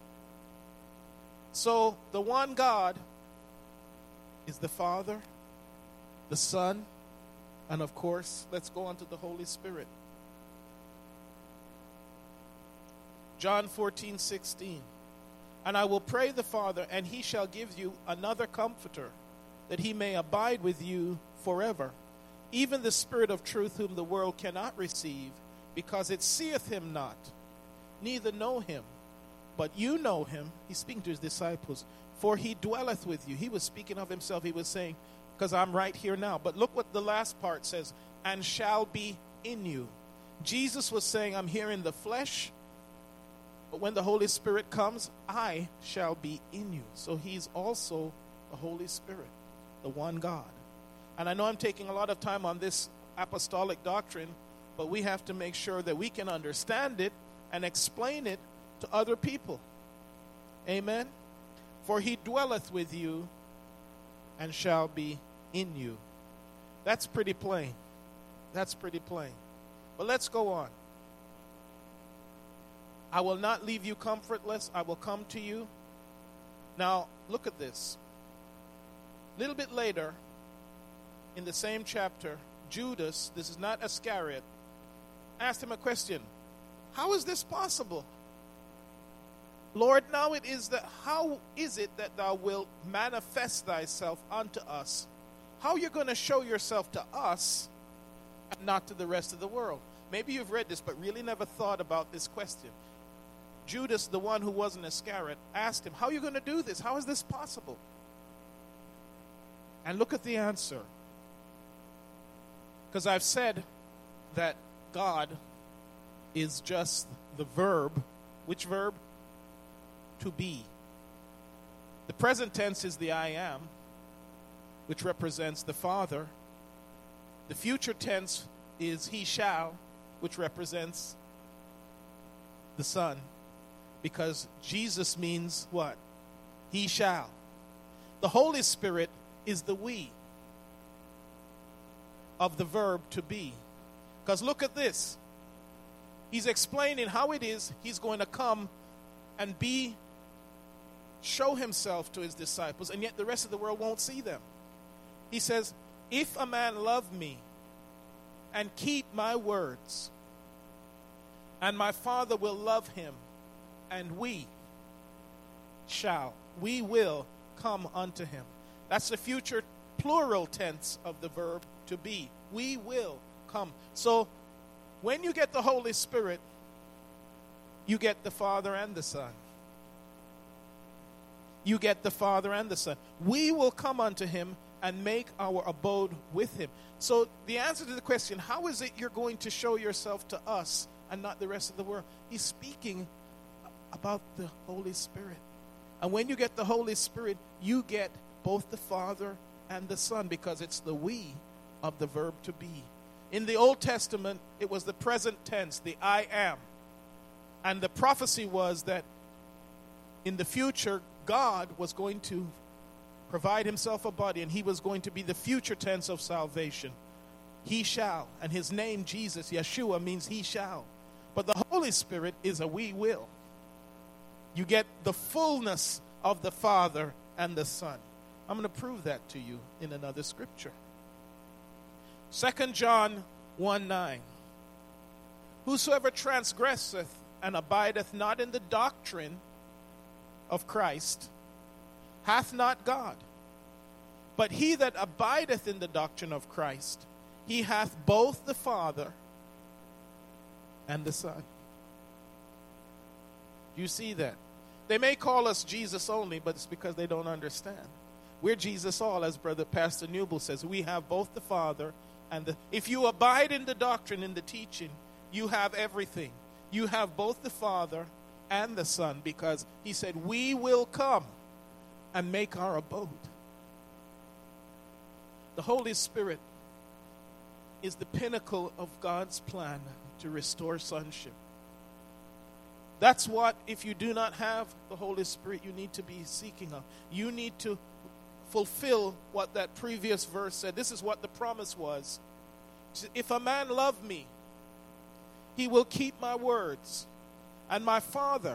So the one God is the Father, the Son, and of course, let's go on to the Holy Spirit. John 14:16. And I will pray the Father, and he shall give you another comforter, that he may abide with you forever, even the Spirit of truth, whom the world cannot receive, because it seeth him not, neither know him. But you know him. He's speaking to his disciples. For he dwelleth with you. He was speaking of himself. He was saying, because I'm right here now. But look what the last part says. And shall be in you. Jesus was saying, I'm here in the flesh. But when the Holy Spirit comes, I shall be in you. So he's also the Holy Spirit, the one God. And I know I'm taking a lot of time on this apostolic doctrine, but we have to make sure that we can understand it and explain it to other people. Amen. For he dwelleth with you and shall be in you. That's pretty plain. That's pretty plain. But let's go on. I will not leave you comfortless. I will come to you. Now, look at this. A little bit later, in the same chapter, Judas, this is not Iscariot, asked him a question. How is this possible? Lord, now it is that, how is it that thou wilt manifest thyself unto us? How are you going to show yourself to us and not to the rest of the world? Maybe you've read this, but really never thought about this question. Judas, the one who wasn't Iscariot, asked him, how are you going to do this? How is this possible? And look at the answer. Because I've said that God is just the verb. Which verb? To be. The present tense is the I am, which represents the Father. The future tense is he shall, which represents the Son. Because Jesus means what? He shall. The Holy Spirit is the we of the verb to be. Because look at this. He's explaining how it is he's going to come and show himself to his disciples, and yet the rest of the world won't see them. He says, if a man love me and keep my words, and my Father will love him, and we will come unto him. That's the future plural tense of the verb to be. We will come. So when you get the Holy Spirit, you get the Father and the Son. You get the Father and the Son. We will come unto him and make our abode with him. So the answer to the question, how is it you're going to show yourself to us and not the rest of the world? He's speaking about the Holy Spirit. And when you get the Holy Spirit, you get both the Father and the Son, because it's the we of the verb to be. In the Old Testament, it was the present tense, the I am. And the prophecy was that in the future, God was going to provide himself a body, and he was going to be the future tense of salvation. He shall. And his name, Jesus, Yeshua, means he shall. But the Holy Spirit is a we will. You get the fullness of the Father and the Son. I'm going to prove that to you in another scripture. 2 John 1:9. Whosoever transgresseth and abideth not in the doctrine of Christ hath not God. But he that abideth in the doctrine of Christ, he hath both the Father and the Son. You see that? They may call us Jesus only, but it's because they don't understand. We're Jesus all, as Brother Pastor Newble says. We have both the Father and the... If you abide in the doctrine, in the teaching, you have everything. You have both the Father and the Son, because he said, we will come and make our abode. The Holy Spirit is the pinnacle of God's plan to restore sonship. That's what, if you do not have the Holy Spirit, you need to be seeking of. You need to fulfill what that previous verse said. This is what the promise was. If a man love me, he will keep my words, and my Father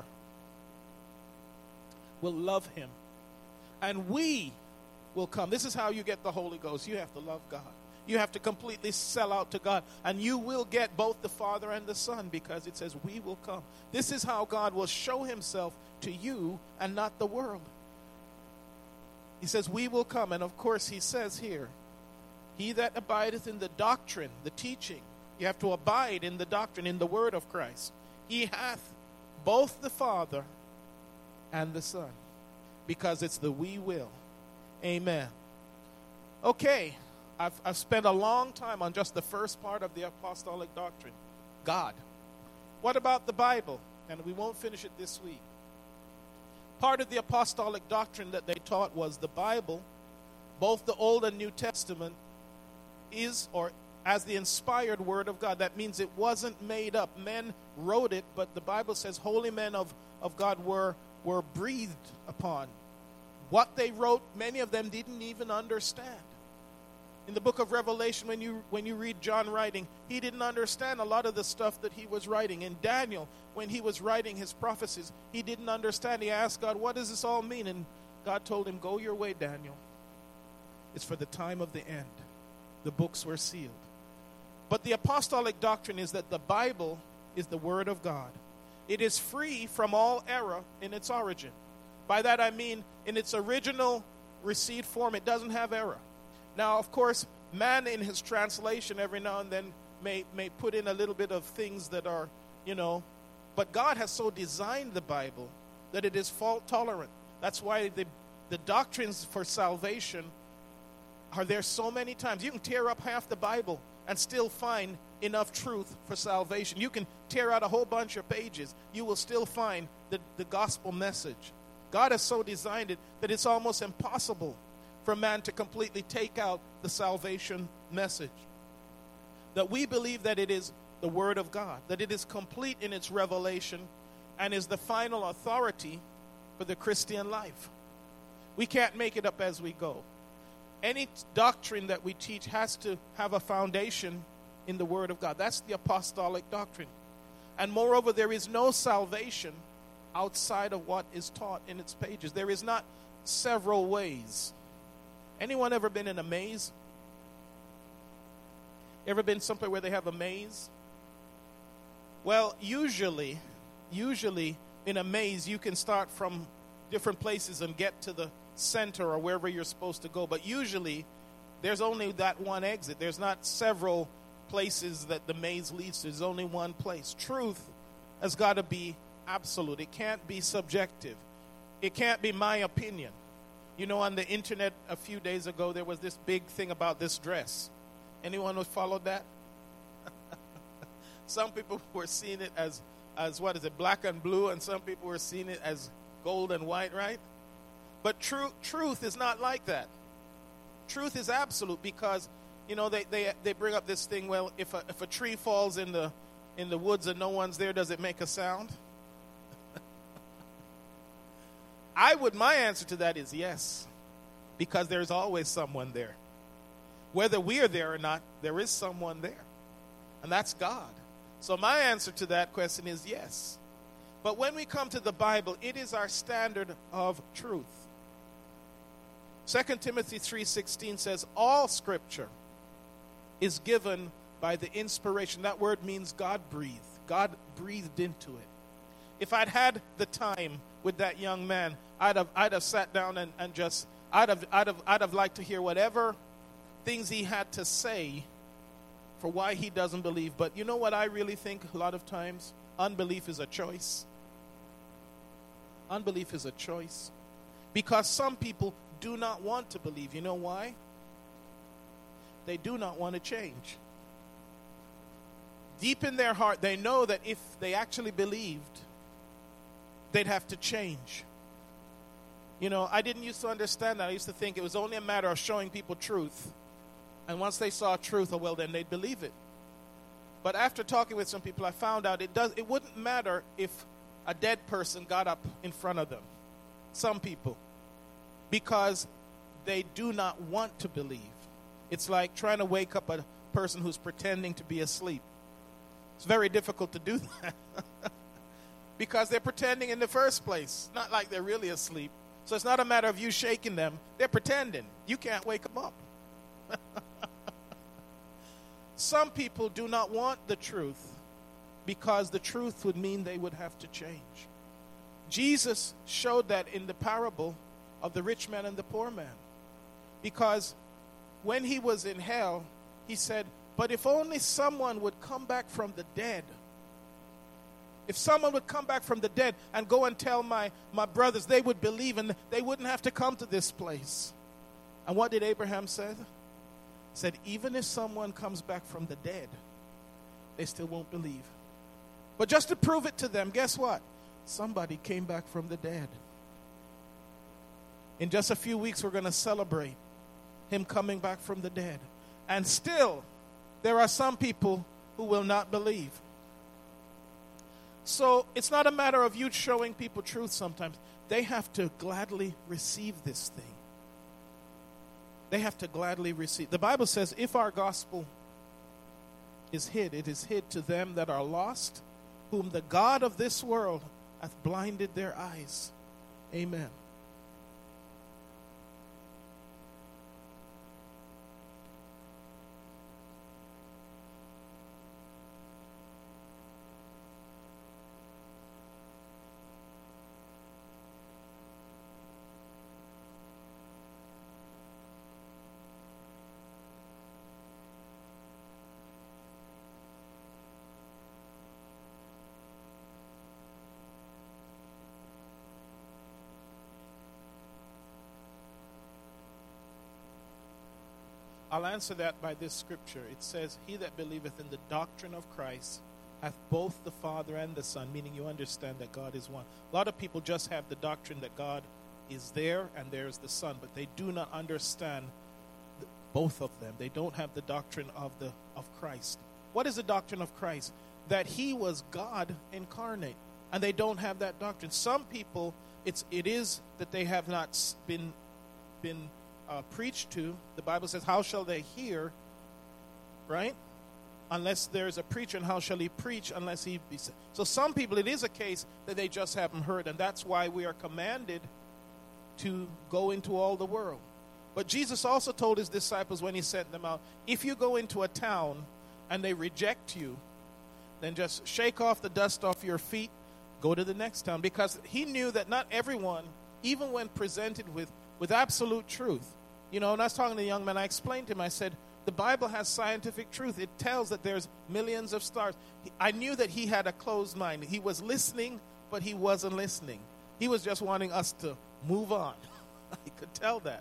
will love him, and we will come. This is how you get the Holy Ghost. You have to love God. You have to completely sell out to God, and you will get both the Father and the Son, because it says we will come. This is how God will show himself to you and not the world. He says we will come, and of course he says here, he that abideth in the doctrine, the teaching, you have to abide in the doctrine, in the word of Christ. He hath both the Father and the Son, because it's the we will. Amen. Okay. I've spent a long time on just the first part of the apostolic doctrine, God. What about the Bible? And we won't finish it this week. Part of the apostolic doctrine that they taught was the Bible, both the Old and New Testament, is or as the inspired word of God. That means it wasn't made up. Men wrote it, but the Bible says holy men of God were breathed upon. What they wrote, many of them didn't even understand. In the book of Revelation, when you read John writing, he didn't understand a lot of the stuff that he was writing. In Daniel, when he was writing his prophecies, he didn't understand. He asked God, what does this all mean? And God told him, go your way, Daniel. It's for the time of the end. The books were sealed. But the apostolic doctrine is that the Bible is the Word of God. It is free from all error in its origin. By that I mean, in its original received form, it doesn't have error. Now, of course, man in his translation every now and then may put in a little bit of things that are, but God has so designed the Bible that it is fault tolerant. That's why the doctrines for salvation are there so many times. You can tear up half the Bible and still find enough truth for salvation. You can tear out a whole bunch of pages. You will still find the gospel message. God has so designed it that it's almost impossible for man to completely take out the salvation message. That we believe that it is the Word of God, that it is complete in its revelation and is the final authority for the Christian life. We can't make it up as we go. Any doctrine that we teach has to have a foundation in the Word of God. That's the apostolic doctrine. And moreover, there is no salvation outside of what is taught in its pages. There is not several ways. Anyone ever been in a maze? Ever been somewhere where they have a maze? Well, usually in a maze you can start from different places and get to the center or wherever you're supposed to go. But usually there's only that one exit. There's not several places that the maze leads to. There's only one place. Truth has got to be absolute. It can't be subjective. It can't be my opinion. On the internet a few days ago, there was this big thing about this dress. Anyone who followed that? Some people were seeing it as black and blue, and some people were seeing it as gold and white, right? But truth is not like that. Truth is absolute because, they bring up this thing, well, if a tree falls in the woods and no one's there, does it make a sound? My answer to that is yes, because there's always someone there. Whether we are there or not, there is someone there, and that's God. So my answer to that question is yes. But when we come to the Bible, it is our standard of truth. 2 Timothy 3:16 says, all Scripture is given by the inspiration. That word means God breathed. God breathed into it. If I'd had the time with that young man, I'd have sat down and just I'd have liked to hear whatever things he had to say for why he doesn't believe. But you know what I really think a lot of times? Unbelief is a choice. Unbelief is a choice. Because some people do not want to believe. You know why? They do not want to change. Deep in their heart, they know that if they actually believed, they'd have to change. I didn't used to understand that. I used to think it was only a matter of showing people truth. And once they saw truth, then they'd believe it. But after talking with some people, I found out it wouldn't matter if a dead person got up in front of them. Some people. Because they do not want to believe. It's like trying to wake up a person who's pretending to be asleep. It's very difficult to do that. Because they're pretending in the first place. Not like they're really asleep. So it's not a matter of you shaking them. They're pretending. You can't wake them up. Some people do not want the truth because the truth would mean they would have to change. Jesus showed that in the parable of the rich man and the poor man. Because when he was in hell, he said, but if only someone would come back from the dead. If someone would come back from the dead and go and tell my brothers, they would believe and they wouldn't have to come to this place. And what did Abraham say? He said, even if someone comes back from the dead, they still won't believe. But just to prove it to them, guess what? Somebody came back from the dead. In just a few weeks, we're going to celebrate him coming back from the dead. And still, there are some people who will not believe. So it's not a matter of you showing people truth sometimes. They have to gladly receive this thing. They have to gladly receive. The Bible says if our gospel is hid, it is hid to them that are lost, whom the God of this world hath blinded their eyes. Amen. I'll answer that by this scripture. It says, he that believeth in the doctrine of Christ hath both the Father and the Son, meaning you understand that God is one. A lot of people just have the doctrine that God is there and there's the Son, but they do not understand both of them. They don't have the doctrine of Christ. What is the doctrine of Christ? That he was God incarnate, and they don't have that doctrine. Some people, it is that they have not been preached to. The Bible says, how shall they hear, right? Unless there's a preacher, and how shall he preach unless he be sent? So some people, it is a case that they just haven't heard, and that's why we are commanded to go into all the world. But Jesus also told his disciples when he sent them out, if you go into a town and they reject you, then just shake off the dust off your feet, go to the next town. Because he knew that not everyone, even when presented with absolute truth. You know, when I was talking to the young man, I explained to him, I said, the Bible has scientific truth. It tells that there's millions of stars. I knew that he had a closed mind. He was listening, but he wasn't listening. He was just wanting us to move on. I could tell that.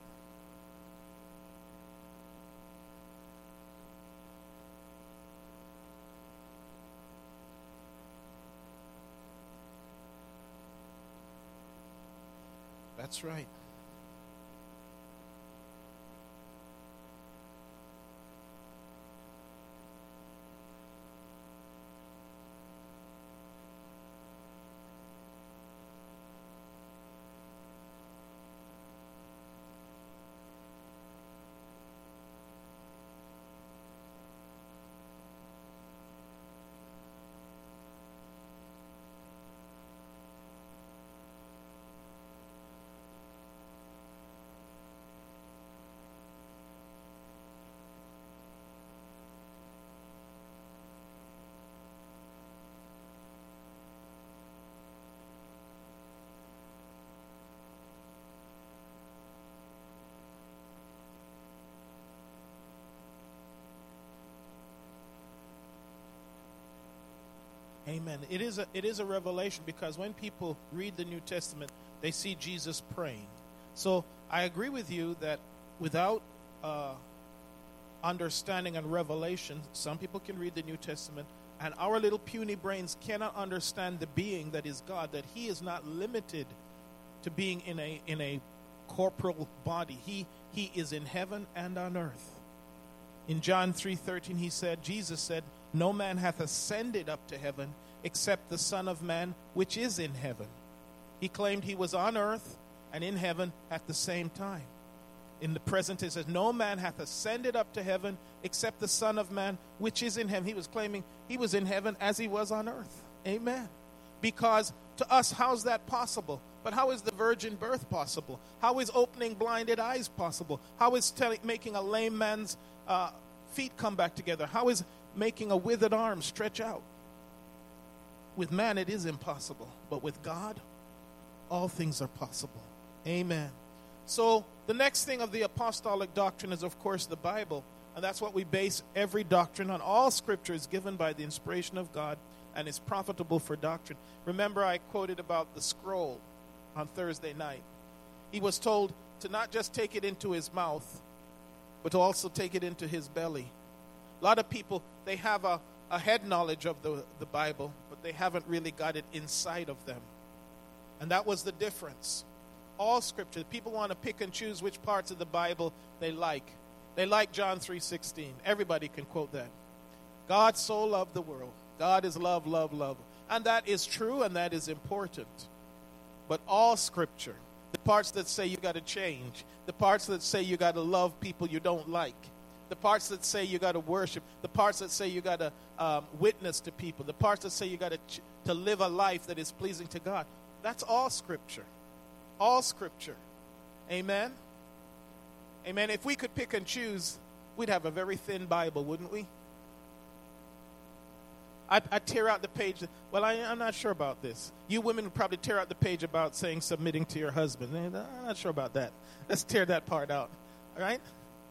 That's right. Amen. It is a revelation, because when people read the New Testament, they see Jesus praying. So I agree with you that without understanding and revelation, some people can read the New Testament, and our little puny brains cannot understand the being that is God, that he is not limited to being in a corporal body. He is in heaven and on earth. In John 3:13, Jesus said, no man hath ascended up to heaven except the Son of Man which is in heaven. He claimed he was on earth and in heaven at the same time. In the present it says, no man hath ascended up to heaven except the Son of Man which is in heaven. He was claiming he was in heaven as he was on earth. Amen. Because to us, how's that possible? But how is the virgin birth possible? How is opening blinded eyes possible? How is making a lame man's feet come back together? How is making a withered arm stretch out? With man it is impossible, but with God all things are possible. Amen. So the next thing of the apostolic doctrine is, of course, the Bible, and that's what we base every doctrine on. All scripture is given by the inspiration of God and is profitable for doctrine. Remember, I quoted about the scroll on Thursday night. He was told to not just take it into his mouth, but to also take it into his belly. A lot of people, they have a head knowledge of the Bible, but they haven't really got it inside of them. And that was the difference. All scripture, people want to pick and choose which parts of the Bible they like. They like John 3:16. Everybody can quote that. God so loved the world. God is love, love, love. And that is true and that is important. But all Scripture, the parts that say you got to change, the parts that say you got to love people you don't like, the parts that say you got to worship, the parts that say you got to witness to people, the parts that say you got to live a life that is pleasing to God, that's all Scripture. All Scripture. Amen? Amen. If we could pick and choose, we'd have a very thin Bible, wouldn't we? I'd tear out the page. Well, I'm not sure about this. You women would probably tear out the page about saying submitting to your husband. I'm not sure about that. Let's tear that part out. All right?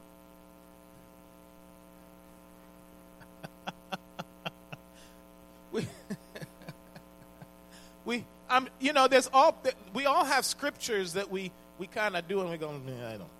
we all have scriptures that we kind of do and we go, I don't.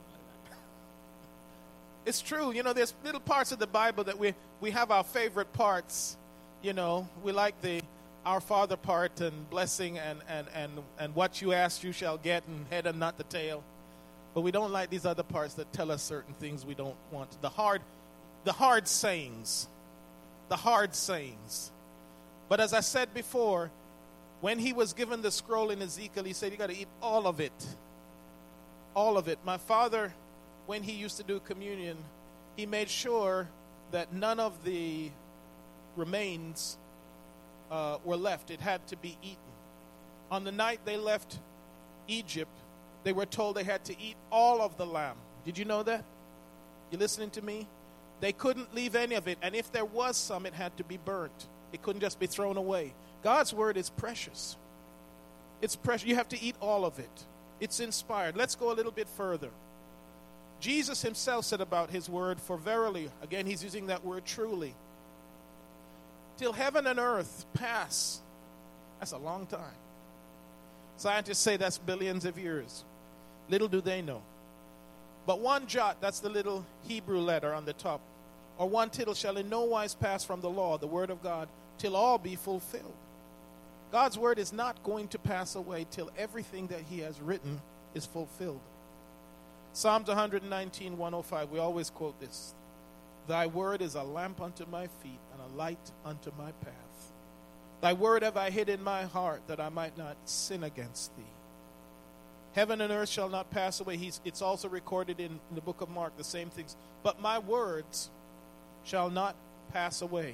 It's true. There's little parts of the Bible that we have our favorite parts. We like the Our Father part and blessing and what you ask you shall get and head and not the tail. But we don't like these other parts that tell us certain things we don't want. The hard sayings. The hard sayings. But as I said before, when he was given the scroll in Ezekiel, he said, you got to eat all of it. All of it. My father, when he used to do communion, he made sure that none of the remains were left. It had to be eaten. On the night they left Egypt, they were told they had to eat all of the lamb. Did you know that? You listening to me? They couldn't leave any of it. And if there was some, it had to be burnt. It couldn't just be thrown away. God's word is precious. It's precious. You have to eat all of it. It's inspired. Let's go a little bit further. Jesus himself said about his word, for verily, again he's using that word truly, till heaven and earth pass. That's a long time. Scientists say that's billions of years. Little do they know. But one jot, that's the little Hebrew letter on the top, or one tittle shall in no wise pass from the law, the word of God, till all be fulfilled. God's word is not going to pass away till everything that he has written is fulfilled. Psalms 119, 105, we always quote this. Thy word is a lamp unto my feet and a light unto my path. Thy word have I hid in my heart that I might not sin against thee. Heaven and earth shall not pass away. It's also recorded in the book of Mark, the same things. But my words shall not pass away.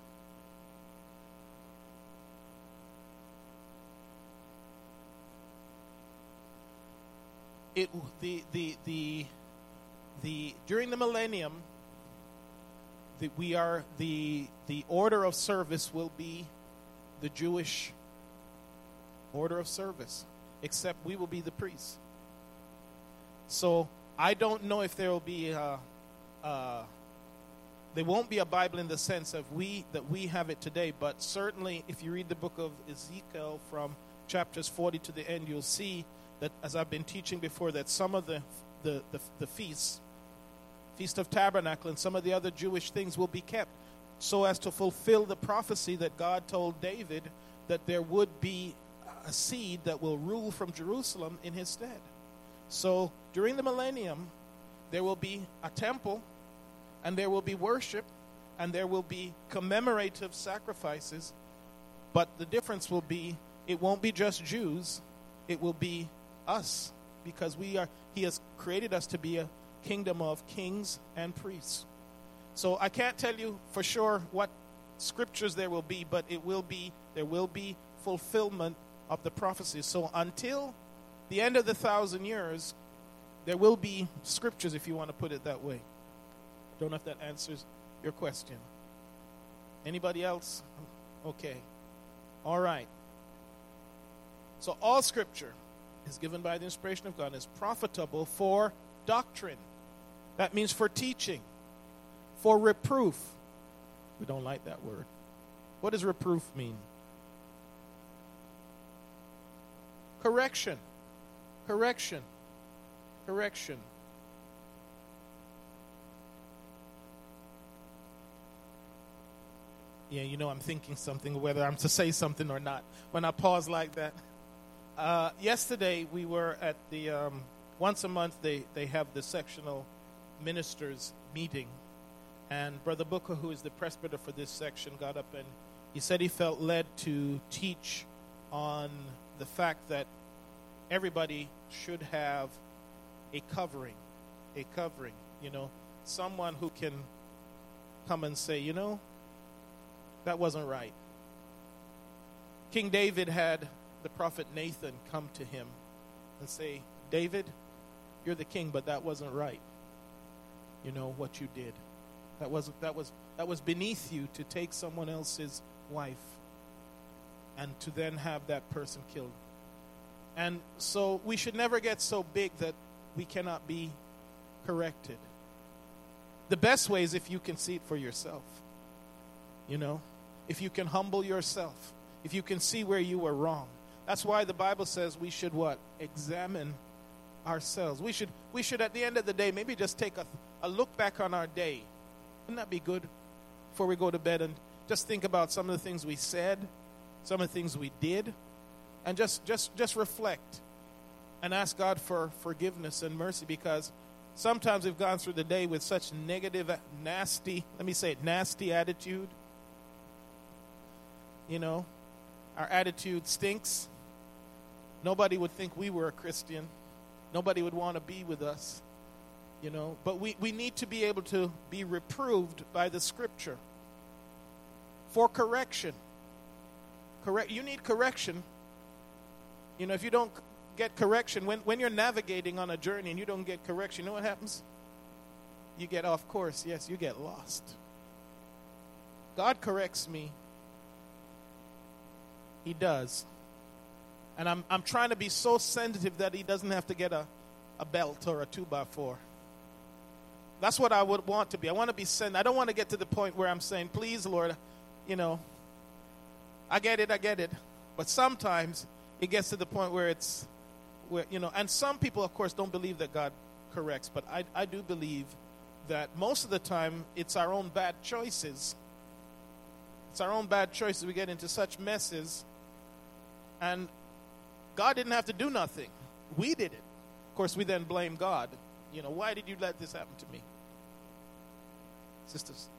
During the millennium, the order of service will be the Jewish order of service, except we will be the priests. So I don't know if there will be there won't be a Bible in the sense of that we have it today, but certainly if you read the book of Ezekiel from chapters 40 to the end, you'll see that, as I've been teaching before, that some of the feasts, Feast of Tabernacle, and some of the other Jewish things will be kept so as to fulfill the prophecy that God told David that there would be a seed that will rule from Jerusalem in his stead. So during the millennium, there will be a temple, and there will be worship, and there will be commemorative sacrifices, but the difference will be it won't be just Jews, it will be us, because he has created us to be a kingdom of kings and priests. So I can't tell you for sure what scriptures there will be, but there will be fulfillment of the prophecies. So until the end of the 1,000 years, there will be scriptures, if you want to put it that way. Don't know if that answers your question. Anybody else? Okay. All right. So all scripture is given by the inspiration of God, is profitable for doctrine. That means for teaching, for reproof. We don't like that word. What does reproof mean? Correction. Correction. Correction. Yeah, I'm thinking something, whether I'm to say something or not, when I pause like that. Yesterday, we were at the, once a month, they have the sectional ministers meeting, and Brother Booker, who is the presbyter for this section, got up and he said he felt led to teach on the fact that everybody should have a covering, someone who can come and say, that wasn't right. King David had the prophet Nathan come to him and say, David, you're the king, but that wasn't right. What you did. That was beneath you to take someone else's wife and to then have that person killed. And so we should never get so big that we cannot be corrected. The best way is if you can see it for yourself. If you can humble yourself. If you can see where you were wrong. That's why the Bible says we should what? Examine ourselves. We should at the end of the day maybe just take a look back on our day. Wouldn't that be good before we go to bed and just think about some of the things we said, some of the things we did, and just reflect and ask God for forgiveness and mercy, because sometimes we've gone through the day with such negative, nasty attitude. Our attitude stinks. Nobody would think we were a Christian. Nobody would want to be with us. But we need to be able to be reproved by the Scripture for correction. You need correction. If you don't get correction, when you're navigating on a journey and you don't get correction, you know what happens? You get off course. Yes, you get lost. God corrects me. He does. And I'm trying to be so sensitive that he doesn't have to get a belt or a 2x4. That's what I would want to be. I want to be I don't want to get to the point where I'm saying, please, Lord, I get it. But sometimes it gets to the point where and some people, of course, don't believe that God corrects. But I do believe that most of the time it's our own bad choices. It's our own bad choices. We get into such messes. And God didn't have to do nothing. We did it. Of course, we then blame God. Why did you let this happen to me? Sisters.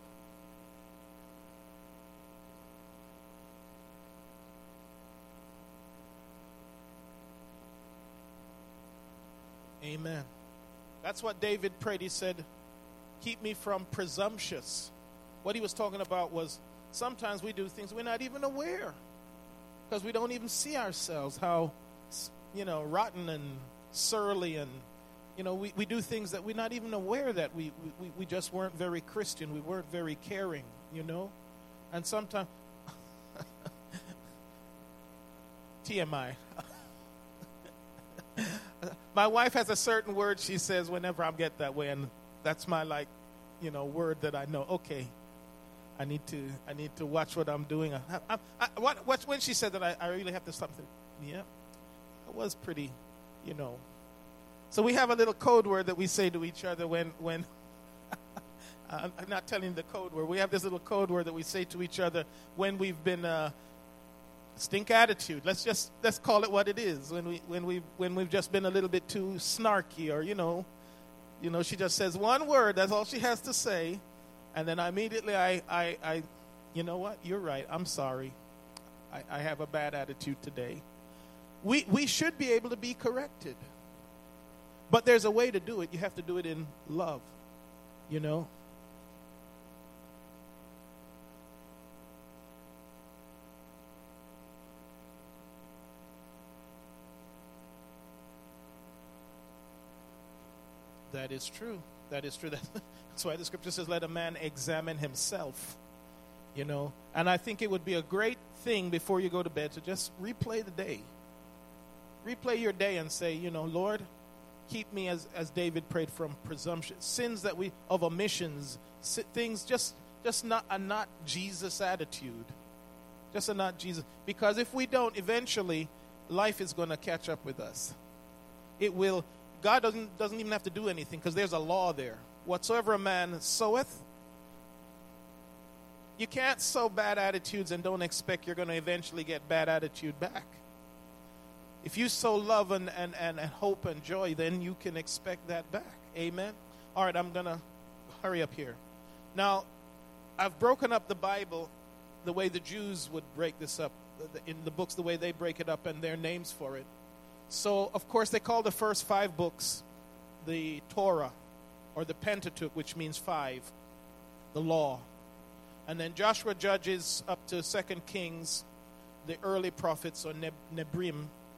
Amen. That's what David prayed. He said, keep me from presumptuous. What he was talking about was sometimes we do things we're not even aware, because we don't even see ourselves how, rotten and surly, and, we do things that we're not even aware that we just weren't very Christian. We weren't very caring, And sometimes, TMI. My wife has a certain word she says whenever I get that way, and that's my word that I know. Okay, I need to watch what I'm doing. When she said that, I really have to stop. Yeah, I was pretty, So we have a little code word that we say to each other when I'm not telling the code word. We have this little code word that we say to each other when we've been stink attitude. Let's call it what it is. When we've just been a little bit too snarky, or she just says one word. That's all she has to say, and then immediately I you know what? You're right. I'm sorry. I have a bad attitude today. We should be able to be corrected, but there's a way to do it. You have to do it in love. That is true. That's why the Scripture says, let a man examine himself. And I think it would be a great thing before you go to bed to just replay the day. Replay your day and say, Lord, keep me, as David prayed, from presumption, sins of omissions, things just not Jesus attitude. Just a not Jesus. Because if we don't, eventually life is going to catch up with us. It will. God doesn't even have to do anything, because there's a law there. Whatsoever a man soweth, you can't sow bad attitudes and don't expect you're going to eventually get bad attitude back. If you sow love and hope and joy, then you can expect that back. Amen? All right, I'm going to hurry up here. Now, I've broken up the Bible the way the Jews would break this up, in the books the way they break it up and their names for it. So, of course, they call the first 5 books the Torah, or the Pentateuch, which means 5, the law. And then Joshua, Judges, up to 2 Kings, the early prophets, or Nebrim.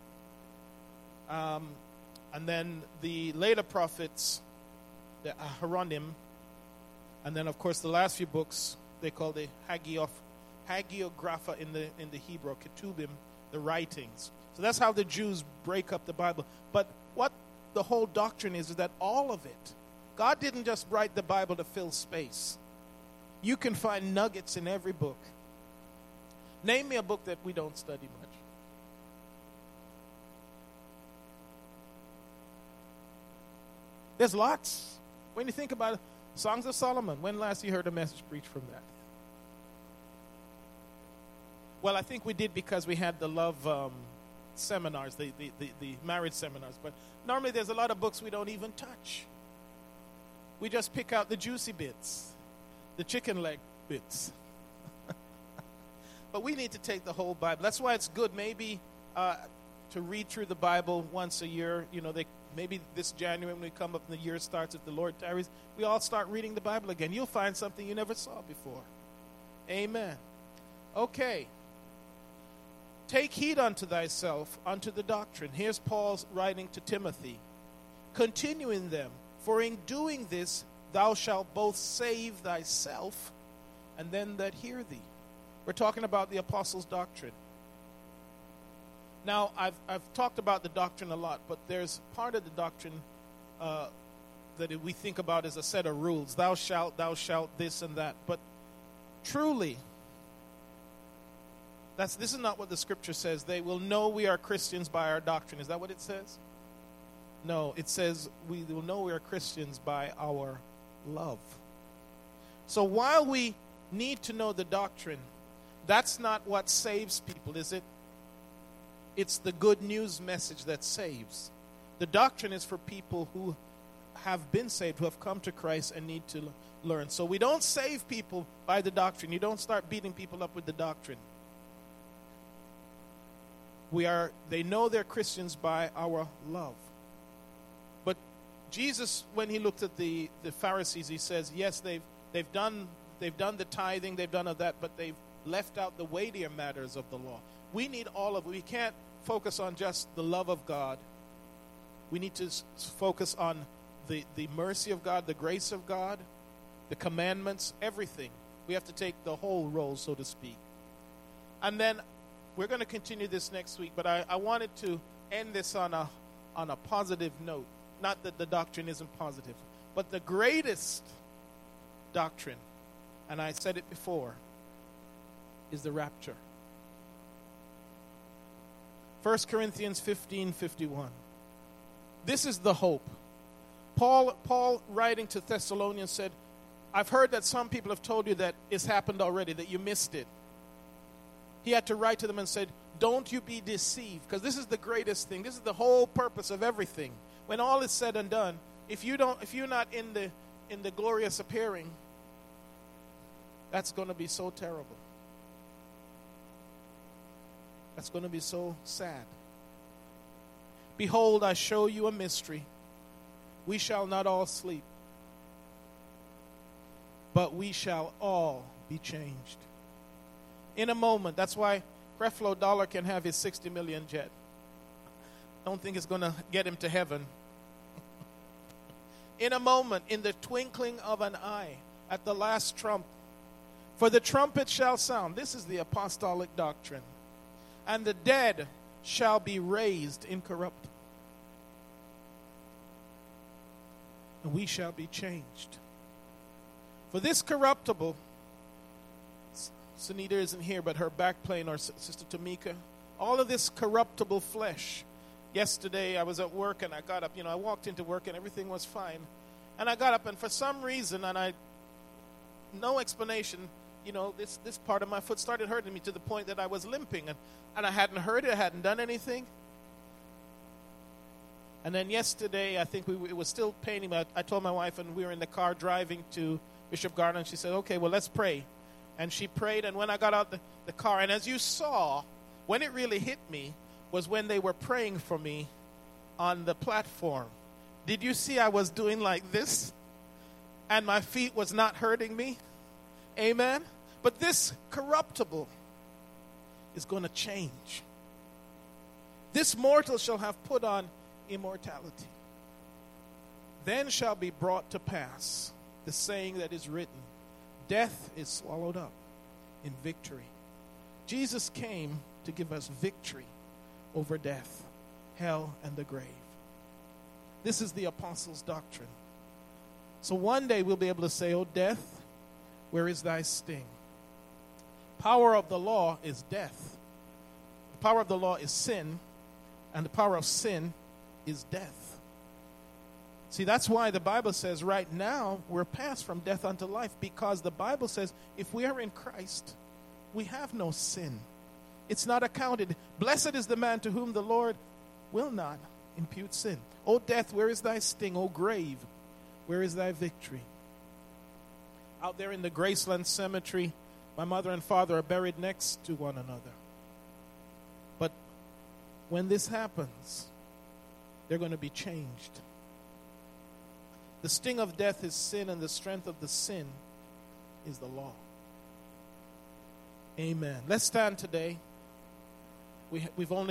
And then the later prophets, the Aharonim. And then, of course, the last few books they call the Hagiographa in the Hebrew, Ketubim, the writings. So that's how the Jews break up the Bible. But what the whole doctrine is that all of it, God didn't just write the Bible to fill space. You can find nuggets in every book. Name me a book that we don't study much. There's lots. When you think about it, Songs of Solomon, when last you heard a message preached from that? Well, I think we did because we had the love seminars, the marriage seminars. But normally there's a lot of books we don't even touch. We just pick out the juicy bits, the chicken leg bits. But we need to take the whole Bible. That's why it's good maybe to read through the Bible once a year. You know, maybe this January when we come up and the year starts, if the Lord tarries, we all start reading the Bible again. You'll find something you never saw before. Amen. Okay. Take heed unto thyself, unto the doctrine. Here's Paul's writing to Timothy. Continue in them, for in doing this thou shalt both save thyself and them that hear thee. We're talking about the apostles' doctrine. Now, I've talked about the doctrine a lot, but there's part of the doctrine that we think about as a set of rules. Thou shalt, this and that. But truly, this is not what the scripture says. They will know we are Christians by our doctrine. Is that what it says? No, it says we will know we are Christians by our love. So while we need to know the doctrine, that's not what saves people, is it? It's the good news message that saves. The doctrine is for people who have been saved, who have come to Christ and need to learn. So we don't save people by the doctrine. You don't start beating people up with the doctrine. They know they're Christians by our love. But Jesus, when he looked at the Pharisees, he says, yes, they've done the tithing, they've done all that, but they've left out the weightier matters of the law. We need all of it. We can't focus on just the love of God. We need to focus on the mercy of God, the grace of God, the commandments, everything. We have to take the whole role, so to speak. And then we're going to continue this next week, but I wanted to end this on a positive note. Not that the doctrine isn't positive, but the greatest doctrine, and I said it before, is the rapture. 1 Corinthians 15:51. This is the hope. Paul writing to Thessalonians said, I've heard that some people have told you that it's happened already, that you missed it. He had to write to them and said, don't you be deceived, because this is the greatest thing. This is the whole purpose of everything. When all is said and done, if you're not in the glorious appearing, that's going to be so terrible. That's going to be so sad. Behold, I show you a mystery. We shall not all sleep, but we shall all be changed. In a moment. That's why Creflo Dollar can have his 60 million jet. Don't think it's going to get him to heaven. In a moment, in the twinkling of an eye, at the last trump. For the trumpet shall sound. This is the apostolic doctrine. And the dead shall be raised incorruptible. And we shall be changed. For this corruptible, Sunita isn't here, but her backplane, or Sister Tamika, all of this corruptible flesh. Yesterday I was at work and I got up, I walked into work and everything was fine. And I got up and for some reason, no explanation, this part of my foot started hurting me to the point that I was limping. And I hadn't hurt it, I hadn't done anything. And then yesterday, I think it was still paining me. I told my wife, and we were in the car driving to Bishop Garden. She said, okay, well, let's pray. And she prayed, and when I got out the car, and as you saw, when it really hit me was when they were praying for me on the platform. Did you see I was doing like this? And my feet was not hurting me? Amen? But this corruptible is going to change. This mortal shall have put on immortality. Then shall be brought to pass the saying that is written, death is swallowed up in victory. Jesus came to give us victory over death, hell, and the grave. This is the apostles' doctrine. So one day we'll be able to say, "O death, where is thy sting?" Power of the law is death. The power of the law is sin, and the power of sin is death. See, that's why the Bible says right now we're passed from death unto life, because the Bible says if we are in Christ, we have no sin. It's not accounted. Blessed is the man to whom the Lord will not impute sin. O death, where is thy sting? O grave, where is thy victory? Out there in the Graceland Cemetery, my mother and father are buried next to one another. But when this happens, they're going to be changed. The sting of death is sin, and the strength of the sin is the law. Amen. Let's stand today. We've only